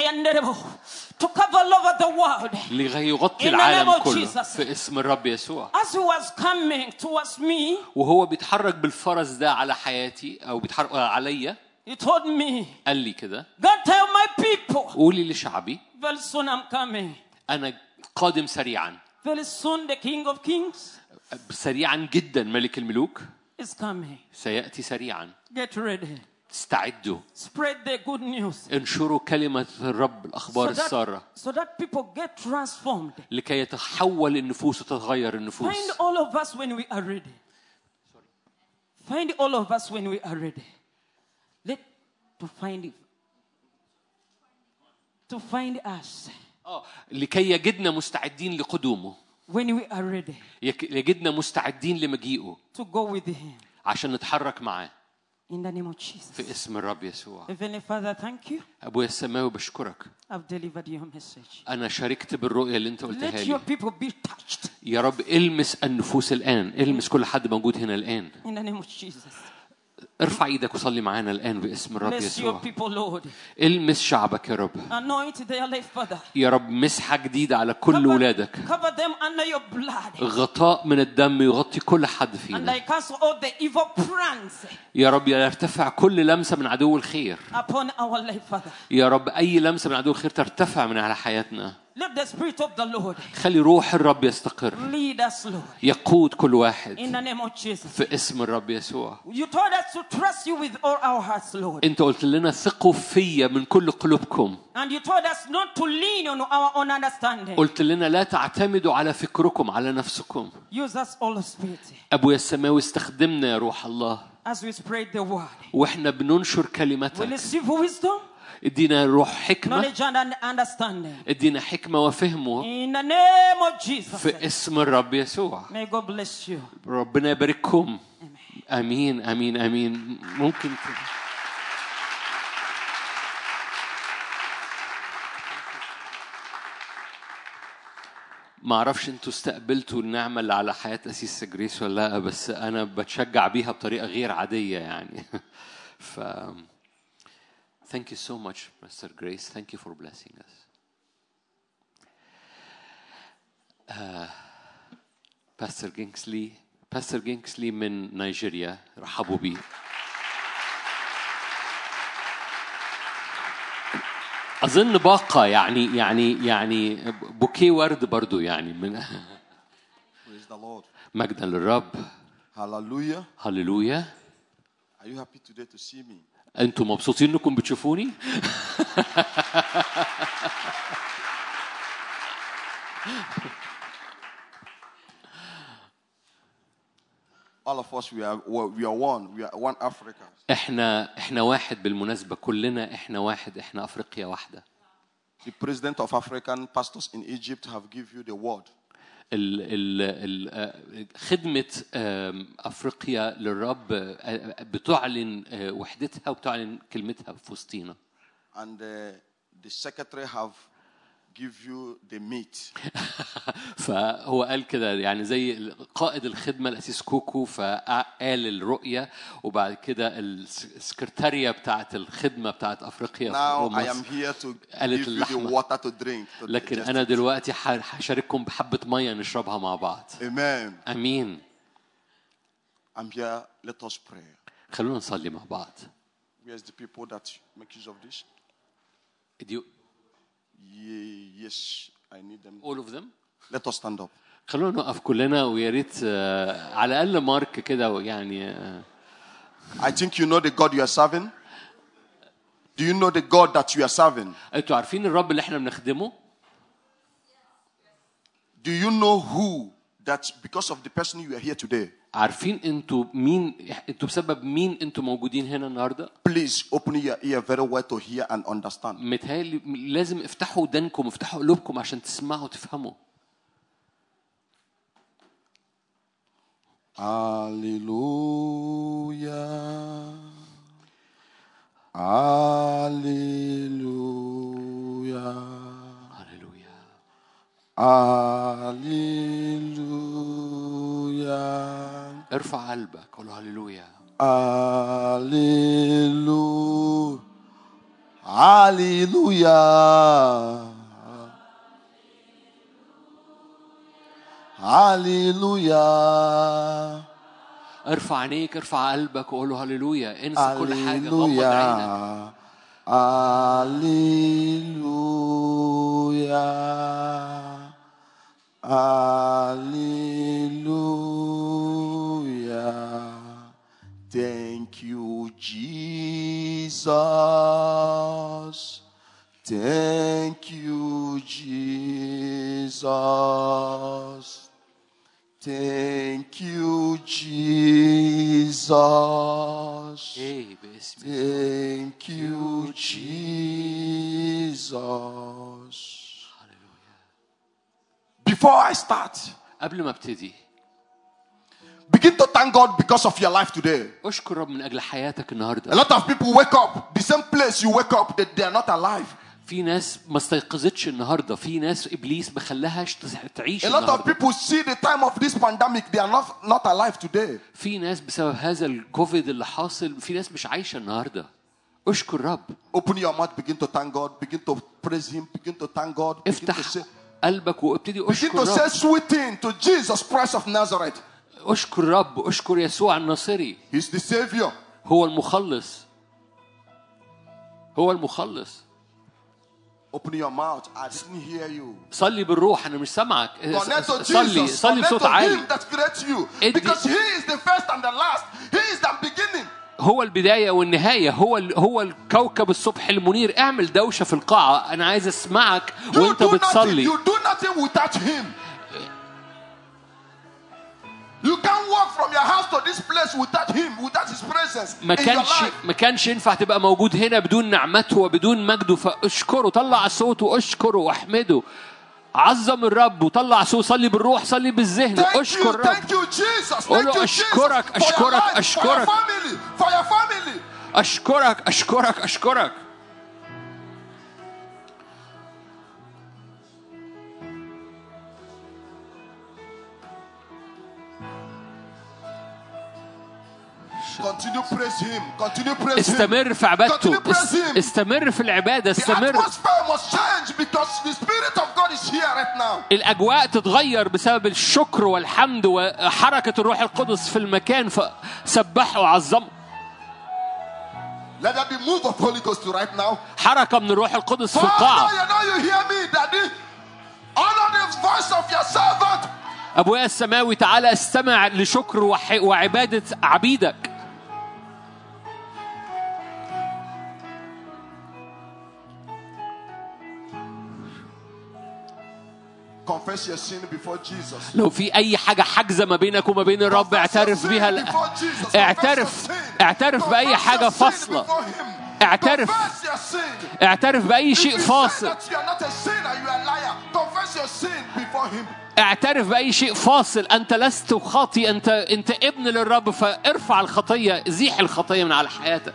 to cover all over the world. لكي يغطي In the العالم name of كله Jesus. في اسم الرب يسوع. As he was coming towards me, وهو بيتحرك بالفرس ده على حياتي أو بيتحرك عليا. he told me, قال لي كده "Go tell my people, قولي لشعبي very soon I'm coming. أنا قادم سريعا. Very soon the King of Kings سريعا جدا ملك الملوك is coming. سيأتي سريعا. Get ready. استعدوا. Spread the good news. انشروا كلمة الرب الأخبار So that, السارة so that people get transformed. لكي يتحول النفوس وتتغير النفوس. Find all of us when we are ready. Find all of us when we are ready. Let to find it. To find us. آه، لكي يجدنا مستعدين لقدومه. when we are ready يجدنا مستعدين لمجيئه to go with him. عشان نتحرك معاه. In the name of Jesus. في اسم الرب يسوع. Heavenly Father, thank you. أبويا السماوي بشكرك. I've delivered your message. أنا شاركت بالرؤية اللي أنت قلتها Let لي. your people be touched. يا رب المس النفوس الآن، المس كل حد موجود هنا الآن. In the name of Jesus. ارفع ايدك وصلي معانا الآن باسم الرب Bless your يسوع. people, Lord. المس شعبك يا رب. Anoint their life, Father. يا رب مسحة جديدة على كل ولادك. Cover them under your blood. غطاء من الدم يغطي كل حد And فينا. I cancel all the evil plans يا رب يرتفع كل لمسة من عدو الخير. upon our life, Father. يا رب أي لمسة من عدو الخير ترتفع من على حياتنا. Let the Spirit of the Lord خلي روح الرب يستقر. lead us, Lord. يقود كل واحد. In the name of Jesus. في اسم الرب يسوع. You told us to trust you with all our hearts, Lord. أنت قلت لنا ثقوا فيا من كل قلوبكم. And you told us not to lean on our own understanding. قلت لنا لا تعتمدوا على فكركم على نفسكم. Use us, Holy Spirit. أبويا السماوي استخدمنا يا روح الله. As we spread the word. وإحنا بننشر We كلمتك. receive wisdom, ادينا روح حكمة. knowledge, and understanding. ادينا حكمة وفهمه. In the name of Jesus. في اسم الرب يسوع. May God bless you. ربنا يبارككم. آمين آمين آمين. ممكن ت... ما أعرفش أنتوا استقبلتوا النعمة اللي على حياة أسيس جريس ولا لا، بس أنا بتشجع بيها بطريقة غير عادية يعني. ف Thank you so much, Mister Grace. Thank you for blessing us. Uh, Pastor Kingsley, Pastor Kingsley من نيجيريا، رحبوا بيه. أظن باقة يعني يعني يعني بوكيه ورد برضو يعني من. Praise the Lord. مجدا للرب. Hallelujah. هللويا. Are you happy today to see me? أنتم مبسوطين إنكم بتشوفوني؟ All of us, we are we are one. We are one Africa. إحنا إحنا واحد بالمناسبة، كلنا إحنا واحد، إحنا أفريقيا واحدة. The president of African pastors in Egypt have give you the word. ال ال ال خدمة أفريقيا للرب بتعلن وحدتها وبتعلن كلمتها في وسطينا. And uh, the secretary have give you the meat. فهو قال كده يعني زي قائد الخدمة الأسيس كوكو، فقال الرؤية وبعد كده السكرتارية بتاعت الخدمة بتاعت أفريقيا. Now I am here to give you the water to drink. لكن أنا دلوقتي هشارككم بحبة مية نشربها مع بعض. Amen. أمين. I'm here. Let us pray. خلونا نصلي مع بعض. Where's the people that make use of this? Did you... Yes, I need them. All of them. Let us stand up. خلونا نقف كلنا ويا ريت على الأقل مارك كده يعني. I think you know the God you are serving. Do you know the God that you are serving? أنتوا عارفين الرب اللي إحنا بنخدمه؟ Do you know who that because of the person you are here today? عارفين أنتوا مين؟ أنتوا بسبب مين أنتوا موجودين هنا النهاردة؟ Please open your ear very well to hear and understand. متهيألي لازم افتحوا ودانكم، افتحوا قلوبكم عشان تسمعوا وتفهموا. Hallelujah. Hallelujah. Hallelujah. Hallelujah. ارفع قلبك قول هللويا. Hallelujah. Hallelujah. Hallelujah. ارفع عينيك، ارفع قلبك وقول هللويا. انسى كل حاجة، غمض عينك. Hallelujah. Hallelujah. Thank you, Jesus. Thank you, Jesus. Thank you, Jesus. Thank you, Jesus. Before I start, قبل ما ابتدي begin to thank God because of your life today. اشكر رب من اجل حياتك A النهارده. lot of people wake up the same place you wake up, that they are not alive. في ناس ما استيقظتش النهارده، في ناس ابليس ما خلاهاش تعيش A lot of النهارده. people see the time of this pandemic, they are not not alive today. في ناس بسبب هذا الكوفيد اللي حاصل، في ناس مش عايشه النهارده. اشكر رب. Open your mouth, begin to thank God, begin to praise Him, begin to thank God, begin افتح to say, قلبك وابتدي begin اشكر to say رب. sweet thing to Jesus Christ of Nazareth. اشكر رب، اشكر يسوع الناصري. He's the Savior. هو المخلص. هو المخلص. Open your mouth. I didn't hear you. صلي بالروح، انا مش سامعك. Connect to صلي Jesus. صلي Connect بصوت to عالي. Him that creates you. ادي- Because He is the first and the last. He is the beginning. هو البداية والنهاية، هو ال... هو الكوكب الصبح المنير. اعمل دوشة في القاعة، أنا عايز أسمعك You وأنت do nothing. بتصلي. You do nothing without Him. You can't walk from your house to this place without Him, without His presence ما in your كانش life. ما كانش ينفع تبقى موجود هنا بدون نعمته وبدون مجده. فاشكره، طلع صوته واشكره واحمده. عظم الرب وطلع صوت. صلي بالروح، صلي بالذهن. Thank you, اشكر الرب. thank you, Jesus. قول Thank له you, Jesus, أشكرك، for your أشكرك، life, for your أشكرك. family, for your family. أشكرك أشكرك أشكرك. Continue praise Him. Continue praise Him. استمر في عبادته. Continue praise Him. استمر في العبادة. The استمر. atmosphere must change because the Spirit of God is here right now. الأجواء تتغير بسبب الشكر والحمد وحركة الروح القدس في المكان. فسبحوا وعظموا. Let there be move of Holy Ghost right now. حركة من الروح القدس في Father, القاعة. you know you hear me, Daddy. Honor the voice of your servant. أبويا السماوي تعالى استمع لشكر وح- وعبادة عبيدك. Confess your sin before Jesus. لو في أي حاجة حاجزة ما بينك وما بين الرب اعترف بيها. ال- اعترف اعترف بأي حاجة فاصلة. اعترف اعترف بأي شيء فاصل. اعترف بأي شيء فاصل. أنت لست خاطي، أنت أنت ابن للرب. فارفع الخطية، زيح الخطية من على حياتك.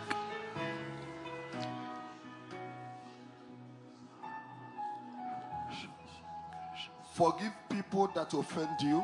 Forgive people that offend you.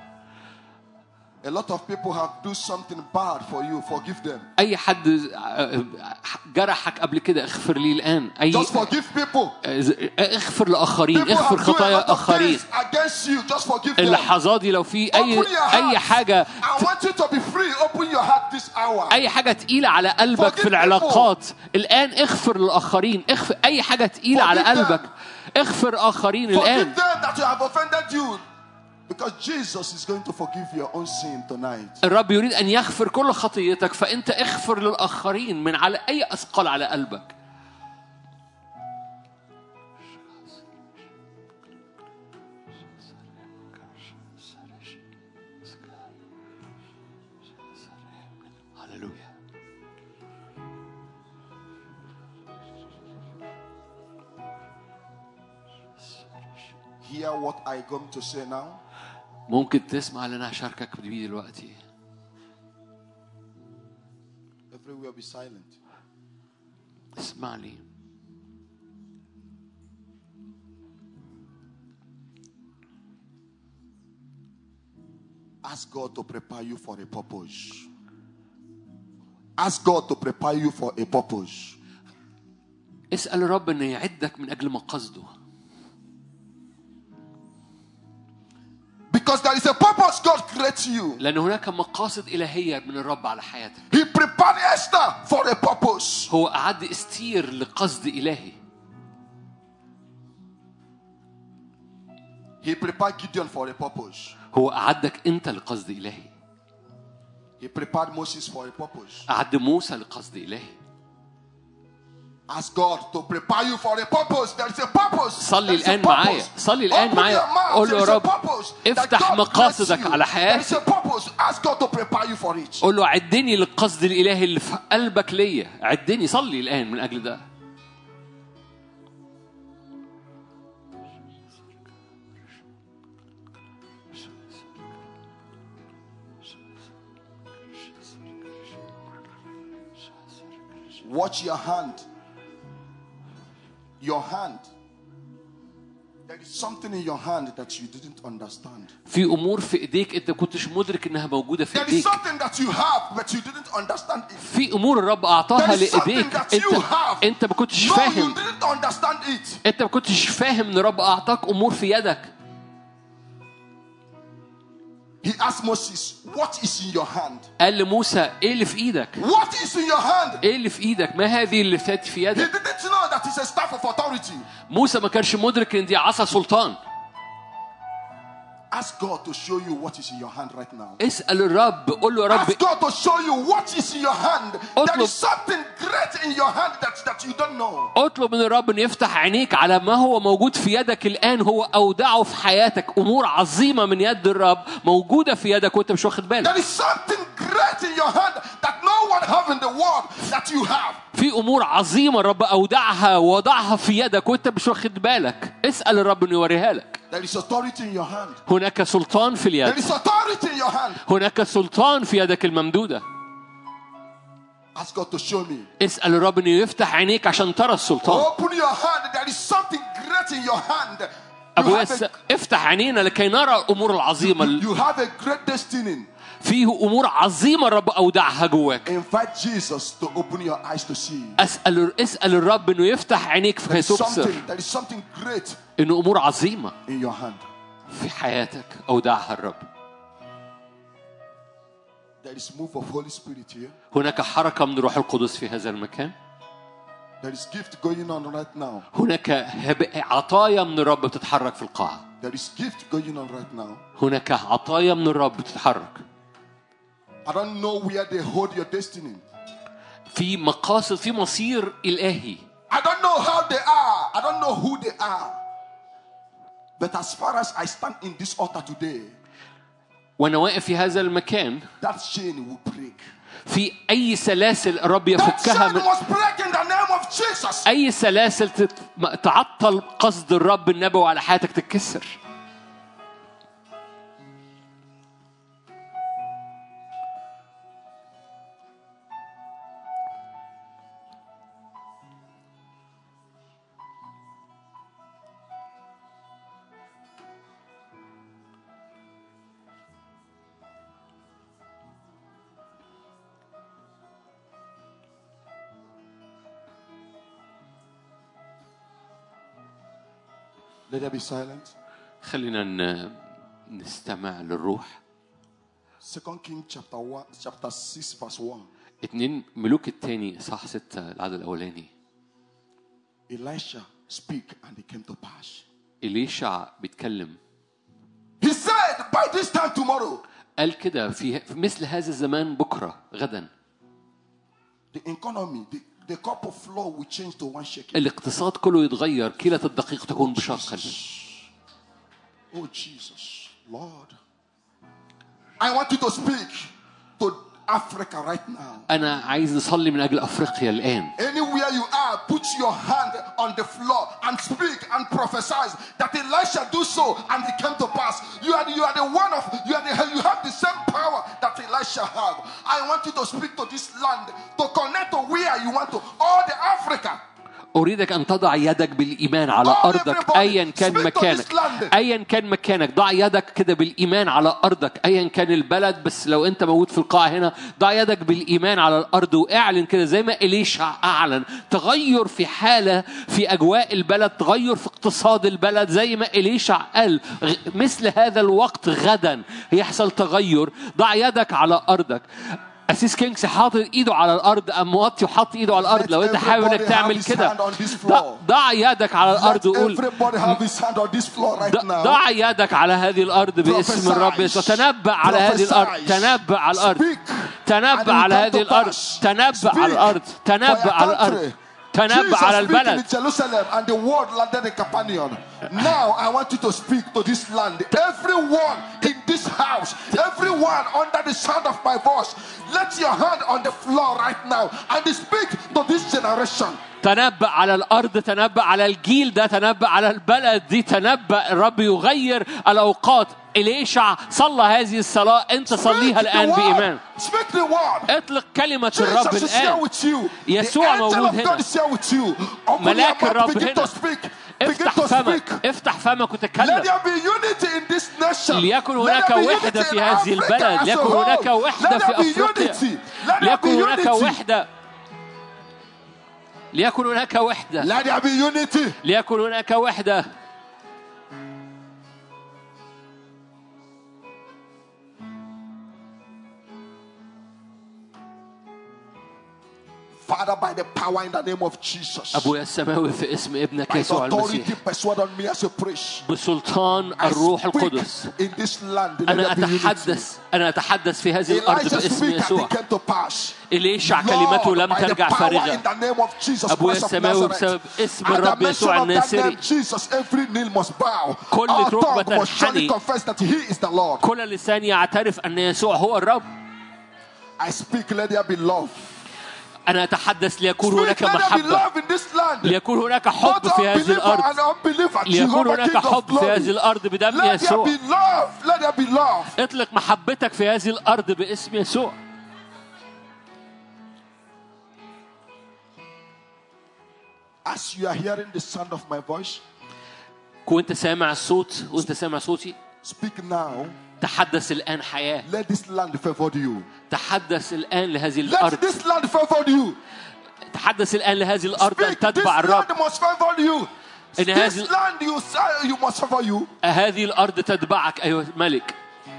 A lot of people have do something bad for you. Forgive them. أي حد جرحك قبل كده اغفر لي الآن. أي Just forgive people. اغفر لآخرين، People اغفر have do a lot خطايا of آخرين. things against you. Just forgive them. اللحظات دي لو في أي Open your أي heart. حاجة I want you to be free. Open your heart this hour. أي حاجة تقيلة على قلبك في Forgive العلاقات الآن اغفر للآخرين. اغفر أي حاجة تقيلة على Forgive قلبك. them. اغفر آخرين الآن. Forgive them that you have offended you. Because Jesus is going to forgive your own sin tonight. الرب يريد أن يغفر كل خطيتك. فأنت اغفر للآخرين من على أي أثقال على قلبك. هللويا. Hear what I'm going to say now. ممكن تسمع اللي أنا هشاركك بيه دلوقتي. Everywhere be silent. اسمعني. Ask God to prepare you for a purpose. Ask God to prepare you for a purpose. اسأل الرب أن يعدك من أجل مقصده. Because there is a purpose God creates you. لأن هناك مقاصد إلهية من الرب على حياتك. He prepared Esther for a purpose. هو أعد استير لقصد إلهي. He prepared Gideon for a purpose. هو أعدك أنت لقصد إلهي. He prepared Moses for a purpose. أعد موسى لقصد إلهي. Ask God to prepare you for a purpose. There is a purpose. صلي الآن معايا. صلي الآن معايا. قول له يا رب افتح مقاصدك على حياتي. There is a purpose. Ask God to prepare you for it. قول له عدني للقصد الإلهي اللي في قلبك ليا. عدني. صلي الآن من أجل ده. Watch your hand. Your hand. There is something in your hand that you didn't understand. في أمور في إيديك أنت كنتش مدرك إنها موجودة في There is إيديك. something that you have but you didn't understand it. في أمور الرب أعطاها لإيديك أنت أنت ما كنتش No, فاهم. you didn't understand it. أنت ما كنتش فاهم إن الرب أعطاك أمور في يدك. He asked Moses, "What is in your hand?" قال لموسى إيه اللي في إيدك؟ What is in your hand? إيه اللي في إيدك؟ ما هذه اللي فات في He يدك؟ didn't know that it's a staff of authority. موسى ما كانش مدرك إن دي عصا سلطان. Ask God to show you what is in your hand right now. اسأل الرب، قول له يا رب. Ask God to show you what is in your hand. There اطلب. is something great in your hand that, that you don't know. اطلب من الرب ان يفتح عينيك على ما هو موجود في يدك الآن. هو أودعه في حياتك أمور عظيمة من يد الرب موجودة في يدك وأنت مش واخد بالك. There is something great in your hand that no one have in the world that you have. في أمور عظيمة الرب أودعها ووضعها في يدك وأنت مش واخد بالك. اسأل الرب إنه يوريها لك. There is authority in your hand. هناك سلطان في اليد. There is authority in your hand. هناك سلطان في يدك الممدودة. Ask God to show me. اسأل الرب إنه يفتح عينيك عشان ترى السلطان. Open your hand. There is something great in your hand. You أبويا have, a, افتح عينينا لكي نرى الأمور العظيمة. you have a great destiny. فيه أمور عظيمة الرب أودعها جواك. Invite Jesus to open your eyes to see. اسأل اسأل الرب إنه يفتح عينيك There فكي is تبصر something, there is something great إنه أمور عظيمة in your hand. في حياتك أودعها الرب. There is move of Holy Spirit here. هناك حركة من روح القدس في هذا المكان. There is gift going on right now. هناك هب... عطايا من الرب بتتحرك في القاعة. There is gift going on right now. هناك عطايا من الرب بتتحرك. I don't know where they hold your destiny. في مقاصد في مصير إلهي. I don't know how they are. I don't know who they are. But as far as I stand in this altar today, وأنا واقف في هذا المكان that chain will break. في أي سلاسل الرب That يفكها chain من must break in the name of Jesus. أي سلاسل تت... تعطل قصد الرب النبوي على حياتك تتكسر. Let there be silence. خلينا ن... نستمع للروح. Second King chapter one, chapter six, verse one. اتنين ملوك التاني صح ستة العدد الأولاني. Elisha speak and it came to pass. إليشع بيتكلم. He said, by this time tomorrow. قال كده في في مثل هذا الزمان بكرة غدا. The economy, the, the cup of flour will change to one shekel. الاقتصاد كله يتغير، كيلة الدقيق تكون بشقل. Oh Jesus, Lord, I want you to speak to Africa right now. أنا عايز نصلي من أجل أفريقيا الآن. Anywhere you are, put your hand on the floor and speak and prophesy that Elisha do so and it came to pass. You are, you are the one of you are the, you have the same power that Elisha have. I want you to speak to this land, to connect to where you want to, all the Africa. أريدك أن تضع يدك بالإيمان على أرضك أيا كان مكانك. أيا كان مكانك ضع يدك كده بالإيمان على أرضك أيا كان البلد. بس لو أنت موجود في القاعة هنا ضع يدك بالإيمان على الأرض واعلن كده زي ما إليشع أعلن تغير في حالة في أجواء البلد، تغير في اقتصاد البلد زي ما إليشع قال مثل هذا الوقت غدا يحصل تغير. ضع يدك على أرضك. أسيس كينجز حاطط إيده على الأرض، أمواتي وحاط إيده على الأرض. لو أنت حابب إنك تعمل كده ضع يدك على الأرض وقول ضع يدك على هذه الأرض باسم الرب يسوع. تنبأ على هذه الأرض، تنبأ على الأرض، تنبأ على هذه الأرض، تنبأ على الأرض، تنبأ على الأرض، تنبأ على البلد. Now I want you to speak to this land. Everyone in this house, everyone under the sound of my voice, let your hand on the floor right now and speak to this generation. تنبأ على الأرض، تنبأ على الجيل ده، تنبأ على البلد دي، تنبأ. الرب يغير الأوقات. إليشع صلى هذه الصلاة، أنت صليها الآن بإيمان. اطلق كلمة الرب الآن. يسوع موجود هنا، ملاك الرب هنا. افتح فمك، افتح فمك وتكلم. ليكن هناك وحدة في هذه البلد، ليكن هناك وحدة في أفريقيا، ليكن هناك وحدة، ليكن هناك وحدة، ليكن هناك وحدة. Father, by the power in the name of Jesus. أبويا السماوي في اسم ابنك يسوع المسيح، بسلطان الروح القدس، أنا أتحدث أنا أتحدث في هذه الأرض باسم يسوع. إليشع كلمته لم ترجع فارغة. أبويا السماوي بسبب اسم الرب يسوع الناصري كل ركبة تنحني، كل لسان يعترف أن يسوع هو الرب. I speak, let there be love. أنا أتحدث ليكون هناك محبة، ليكون هناك حب في هذه الأرض، ليكون هناك حب في هذه الأرض بدم يسوع. اطلق محبتك في هذه الأرض باسم يسوع. As you are hearing the sound of my voice, وأنت سامع الصوت، وأنت سامع صوتي، speak now. تحدث الآن حياة. Let this land favor you. تحدث الآن لهذه الأرض. Let this land favor you. تحدث الآن لهذه الأرض أن تتبع الرب. إن هذه land you you must favor you. هذه الأرض تتبعك أيها الملك.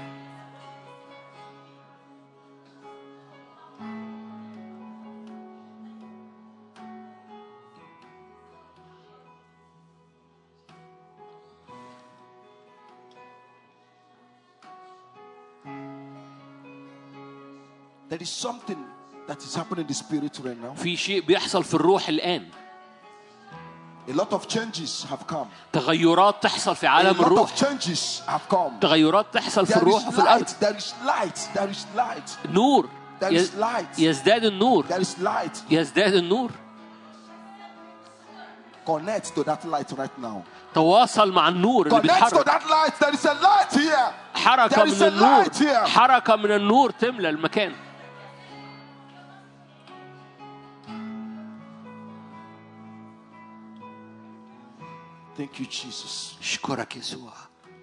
There is something that is happening in the spirit right now. في شيء بيحصل في الروح الآن. A lot of changes have come. تغيرات تحصل في عالم الروح. A lot of changes have come. تغيرات تحصل في الروح وفي الأرض. There is light. There is light. نور. There is light. يزداد النور. There is light. يزداد النور. Connect to that light right now. تواصل مع النور اللي بيتحرك. Connect to that light. There is a light here. حركة من النور. حركة من النور تملى المكان. Thank you, Jesus. أشكرك يسوع.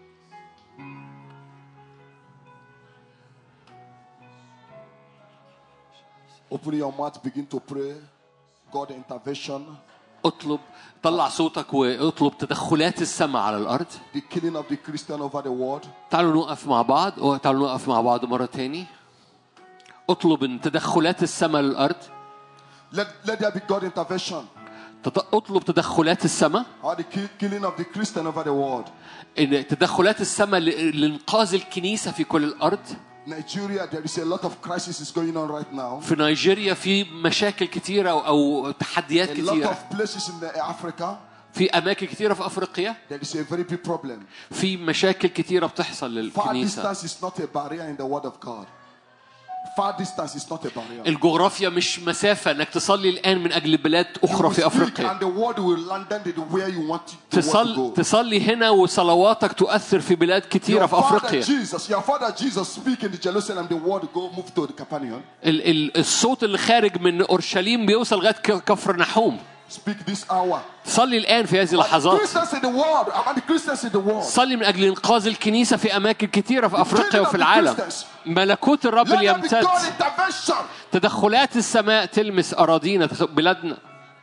Open your mouth, begin to pray. God intervention. اطلب، طلع صوتك واطلب تدخلات السماء على الأرض. The killing of the Christian over the world. تعالوا نوقف مع بعض، وتعالوا نوقف مع بعض مرة تاني. اطلب ان تدخلات السماء للأرض. Let let there be God intervention. اطلب تدخلات السماء. Or the killing of the Christian over the world. إن تدخلات السماء لإنقاذ الكنيسة في كل الأرض. Nigeria, there is a lot of crises going on right now. في نيجيريا في مشاكل كثيرة أو تحديات كثيرة. A lot of places in Africa. في أماكن كثيرة في أفريقيا. There is a very big problem. في مشاكل كثيرة بتحصل للكنيسة. Far distance is not a barrier in the word of God. Far distance is not a barrier. الجغرافيا مش مسافة إنك تصلي الآن من أجل بلاد أخرى في أفريقيا. And the word will land where you want to تصلي تصلي هنا وصلواتك تؤثر في بلاد كثيرة في أفريقيا. Jesus, your father Jesus speak in Jerusalem, the word go move to the Capernaum. ال ال الصوت اللي خارج من أورشليم بيوصل لغاية كفر نحوم. Speak this hour. صلي الآن في هذه اللحظات. صلي من أجل إنقاذ الكنيسة في أماكن كثيرة في أفريقيا وفي العالم. ملكوت الرب اللي يمتد. تدخلات السماء تلمس أراضينا بلادنا.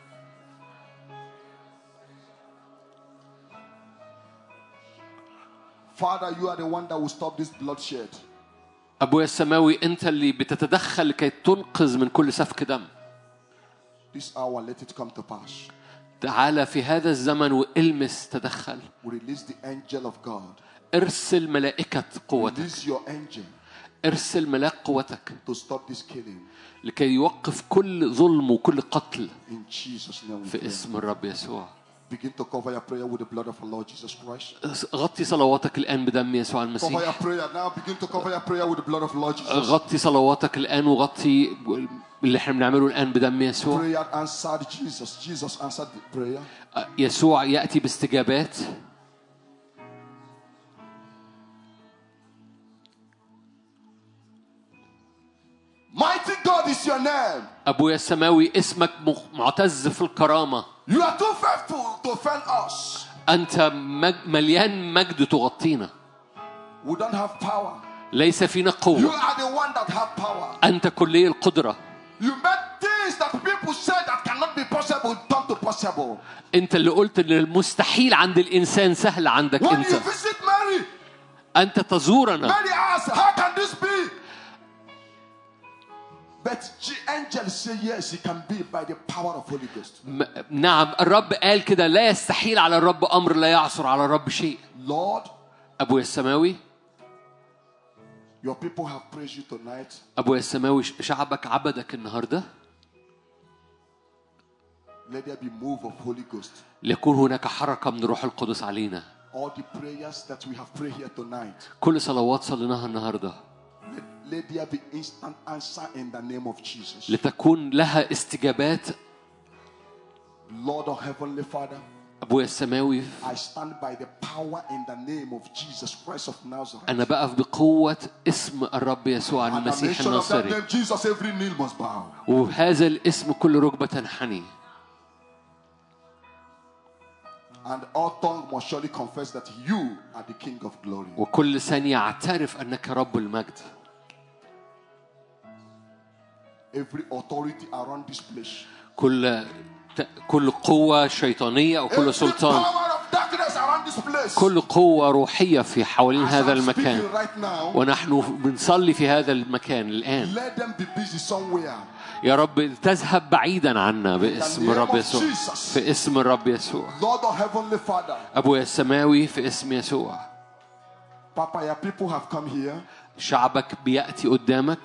Father, you are the one that will stop this bloodshed. أبويا السماوي أنت اللي بتتدخل لكي تنقذ من كل سفك دم. This hour, let it come to pass. تعال في هذا الزمن والمس تدخل. Release the angel of God. ارسل ملائكة قوتك. Release your angel. ارسل ملاك قوتك. To stop this killing. لكي يوقف كل ظلم وكل قتل. In Jesus' name. في اسم الرب يسوع. Begin to cover your prayer with the blood of our Lord Jesus Christ. غطي صلواتك الآن بدم يسوع المسيح. Cover your prayer now. Begin to cover your prayer with the blood of Lord Jesus. غطي صلواتك الآن وغطي اللي احنا بنعمله الآن بدم يسوع. Prayer answered Jesus. Jesus answered the prayer. يسوع يأتي باستجابات. Mighty God is your name. أبويا السماوي اسمك معتز في الكرامة. You are too faithful to fail us. أنت مليان مجد تغطينا. We don't have power. ليس فينا قوة. You are the one that have power. أنت كلي القدرة. You made things that people say that cannot be possible turn to possible. أنت اللي قلت إن المستحيل عند الإنسان سهل عندك When أنت. you visit Mary, أنت تزورنا. Mary asked, how can this be? But the angel said yes, it can be by the power of Holy Ghost. نعم الرب قال كده لا يستحيل على الرب أمر لا يعثر على الرب شيء. Lord, أبويا السماوي. Your people have praised you tonight. أبويا السماوي شعبك عبدك النهاردة. Let there be move of Holy Ghost. ليكون هناك حركة من روح القدس علينا. All the prayers that we have prayed here tonight. كل صلوات صليناها النهاردة. Let, let there be instant answer in the name of Jesus. لتكون لها استجابات. Lord of Heavenly Father. أبويا السماوي. I stand by the power in the name of Jesus Christ of Nazareth. أنا بقف بقوة اسم الرب يسوع المسيح الناصري. Jesus, every knee must bow. وبهذا الاسم كل ركبة تنحني. And all tongue must surely confess that you are the King of glory. وكل لسان يعترف أنك رب المجد. Every authority around this place. كل كل قوة شيطانية أو كل سلطان. كل قوة روحية في حوالين هذا المكان. ونحن بنصلي في هذا المكان الآن. يا رب تذهب بعيدا عنا باسم الرب يسوع. في اسم الرب يسوع. أبويا السماوي في اسم يسوع. شعبك بيأتي قدامك.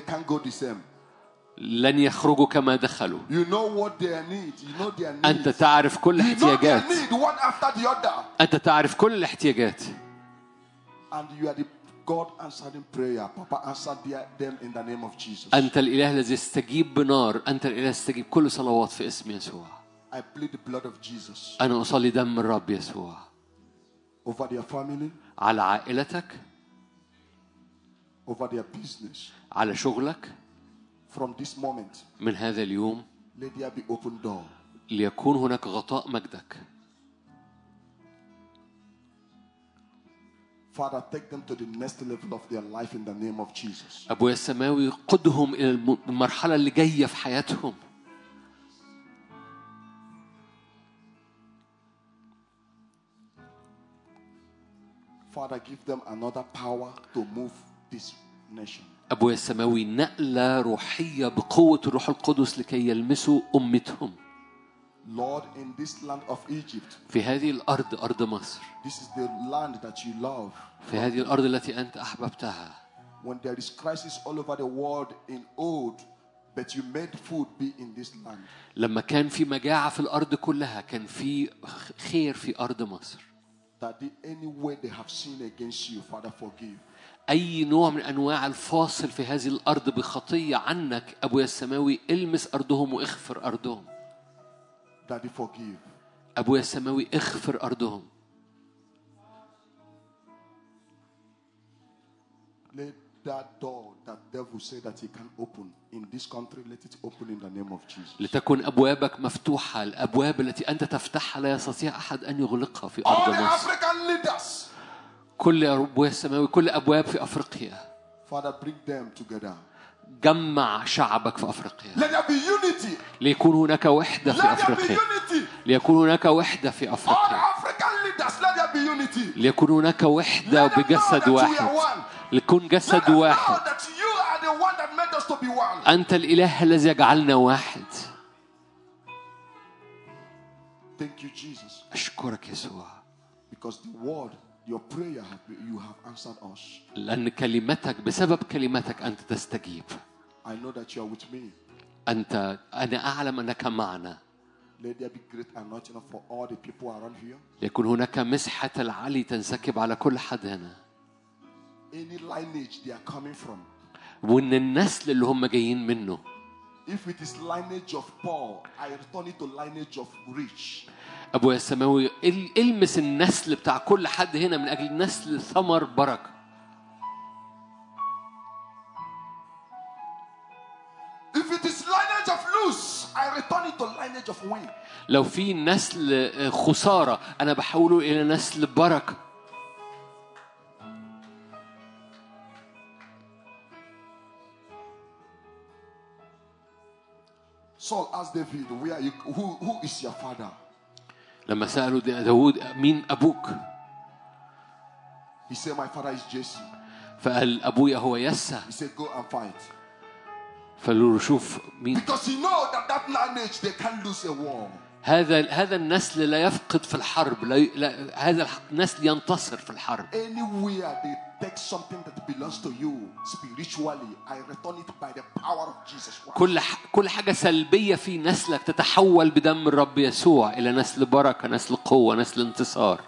لن يخرجوا كما دخلوا. You know what they need. You know their needs. أنت تعرف كل الاحتياجات. You know their need one after the other. أنت تعرف كل الاحتياجات. And you are the God answering prayer. Papa answered them in the name of Jesus. أنت الإله الذي يستجيب بنار. أنت الإله يستجيب كل صلوات في اسم يسوع. I plead the blood of Jesus. أنا أصلي دم الرب يسوع. Over their family. على عائلتك. Over their business. على شغلك. From this moment, من هذا اليوم let there be open door. ليكون هناك غطاء مجدك. Father, take them to the next level of their life in the name of Jesus. أبويا السماوي قدهم إلى المرحلة اللي جاية في حياتهم. Father, give them another power to move this nation. أبويا السماوي نقلة روحية بقوة الروح القدس لكي يلمسوا أمتهم. Lord, in this land of Egypt. في هذه الأرض أرض مصر. This is the land that you love. في هذه الأرض التي أنت أحببتها. When there is crisis all over the world in old, but you made food be in this land. لما كان في مجاعة في الأرض كلها كان في خير في أرض مصر. That any way they have sinned against you, Father, forgive. أي نوع من أنواع الفاصل في هذه الأرض بخطية عنك أبويا السماوي المس أرضهم واغفر أرضهم. Daddy, forgive. أبويا السماوي اغفر أرضهم. Let that door that devil said that he can open in this country, let it open in the name of Jesus. لتكن أبوابك مفتوحة. الأبواب التي أنت تفتحها لا يستطيع أحد أن يغلقها في أرض مصر. All the African leaders. كل أبويا السماوي كل أبواب في أفريقيا. Father, bring them together. جمع شعبك في أفريقيا. Let there be unity. ليكون هناك وحدة في أفريقيا. ليكون هناك وحدة في أفريقيا. All African leaders, let there be unity. ليكون هناك وحدة بجسد واحد. ليكون جسد واحد. أنت الإله الذي يجعلنا واحد. Thank you, Jesus. أشكرك يسوع. Because the word, your prayer, you have answered us. لأن كلمتك بسبب كلمتك أنت تستجيب. I know that you are with me. أنت أنا أعلم أنك معنا. Let there be great anointing for all the people around here. يكون هناك مسحة العلي تنسكب على كل حد هنا. Any lineage they are coming from. وإن النسل اللي هم جايين منه. If it is lineage of poor, I return it to lineage of rich. أبويا السماوي المس النسل بتاع كل حد هنا من أجل نسل ثمر بركة. If it is lineage of loss, I return it to lineage of win. لو في نسل خسارة أنا بحوله إلى نسل بركة. Saul asked David, "Where are you? Who, who is your father?" لما سألوا داود مين أبوك؟ He said, "My father is Jesse." فقال أبويا هو يسى. He said, "Go and fight." فقالوا له شوف مين. Because he know that that lineage they can't lose a war. هذا هذا النسل لا يفقد في الحرب، لا, لا هذا النسل ينتصر في الحرب. Anywhere they take something that belongs to you spiritually, I return it by the power of Jesus Christ. كل كل حاجة سلبية في نسلك تتحول بدم الرب يسوع إلى نسل بركة، نسل قوة، نسل انتصار.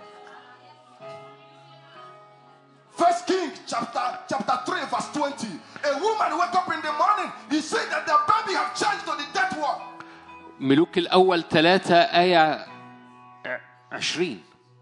First King chapter chapter three verse twenty. A woman wake up in the morning. He said that the baby have changed to the death one. ملوك الأول ثلاثة آية عشرين.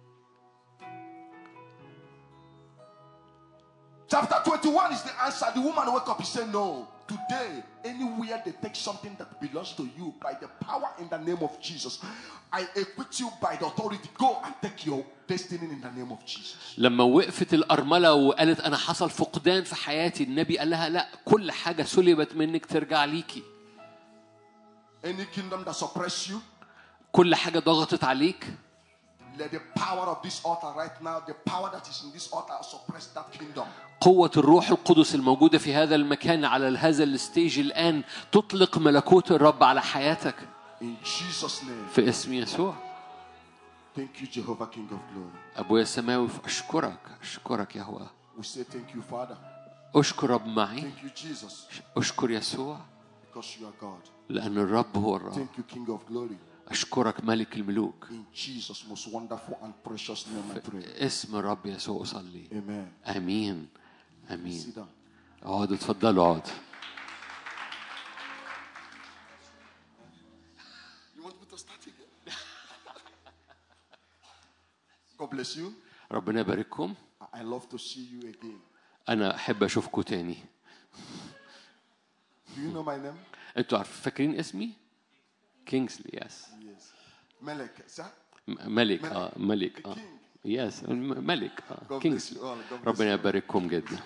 Chapter twenty-one is the answer. The woman wake up. He said, "No, today, anywhere they take something that belongs to you by the power in the name of Jesus, I equip you by the authority. Go and take your destiny in the name of Jesus." لما وقفت الأرملة وقالت أنا حصل فقدان في حياتي، النبي قال لها لا، كل حاجة سلبت منك ترجع ليكي. Any kingdom that suppress you, كل حاجة ضغطت عليك، let the power of this altar right now, the power that is in this altar, suppress that kingdom. قوة الروح القدس الموجودة في هذا المكان على هذا الستيج الآن تطلق ملكوت الرب على حياتك. In Jesus' name. في اسم يسوع. Thank you, Jehovah, King of Glory. أبويا السماوي أشكرك، أشكرك يا هو. We say thank you, Father. أشكر رب معي. Thank you, Jesus. أشكر يسوع. Because you are God. لأن الرب هو الرب. Thank you, King of Glory. أشكرك ملك الملوك. In Jesus' most wonderful and precious name I pray. اسم الرب يسوع أصلي. Amen. آمين. آمين. Sit down. اقعدوا اتفضلوا اقعدوا. You want me to start again? God bless you. ربنا يبارككم. I love to see you again. أنا أحب أشوفكم تاني. Do you know my name? أنتوا عارفين فاكرين اسمي؟ كينغسلي. يس. Yes. Melek, sir? ملك اه ملك اه يس ملك اه كينغسلي. ربنا يبارككم جدا.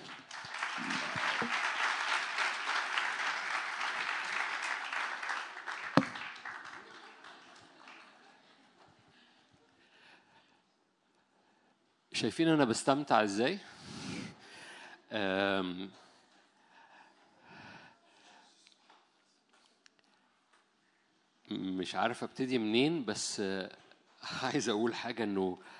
شايفين أنا بستمتع إزاي؟ مش عارف ابتدي منين، بس عايز اقول حاجة انه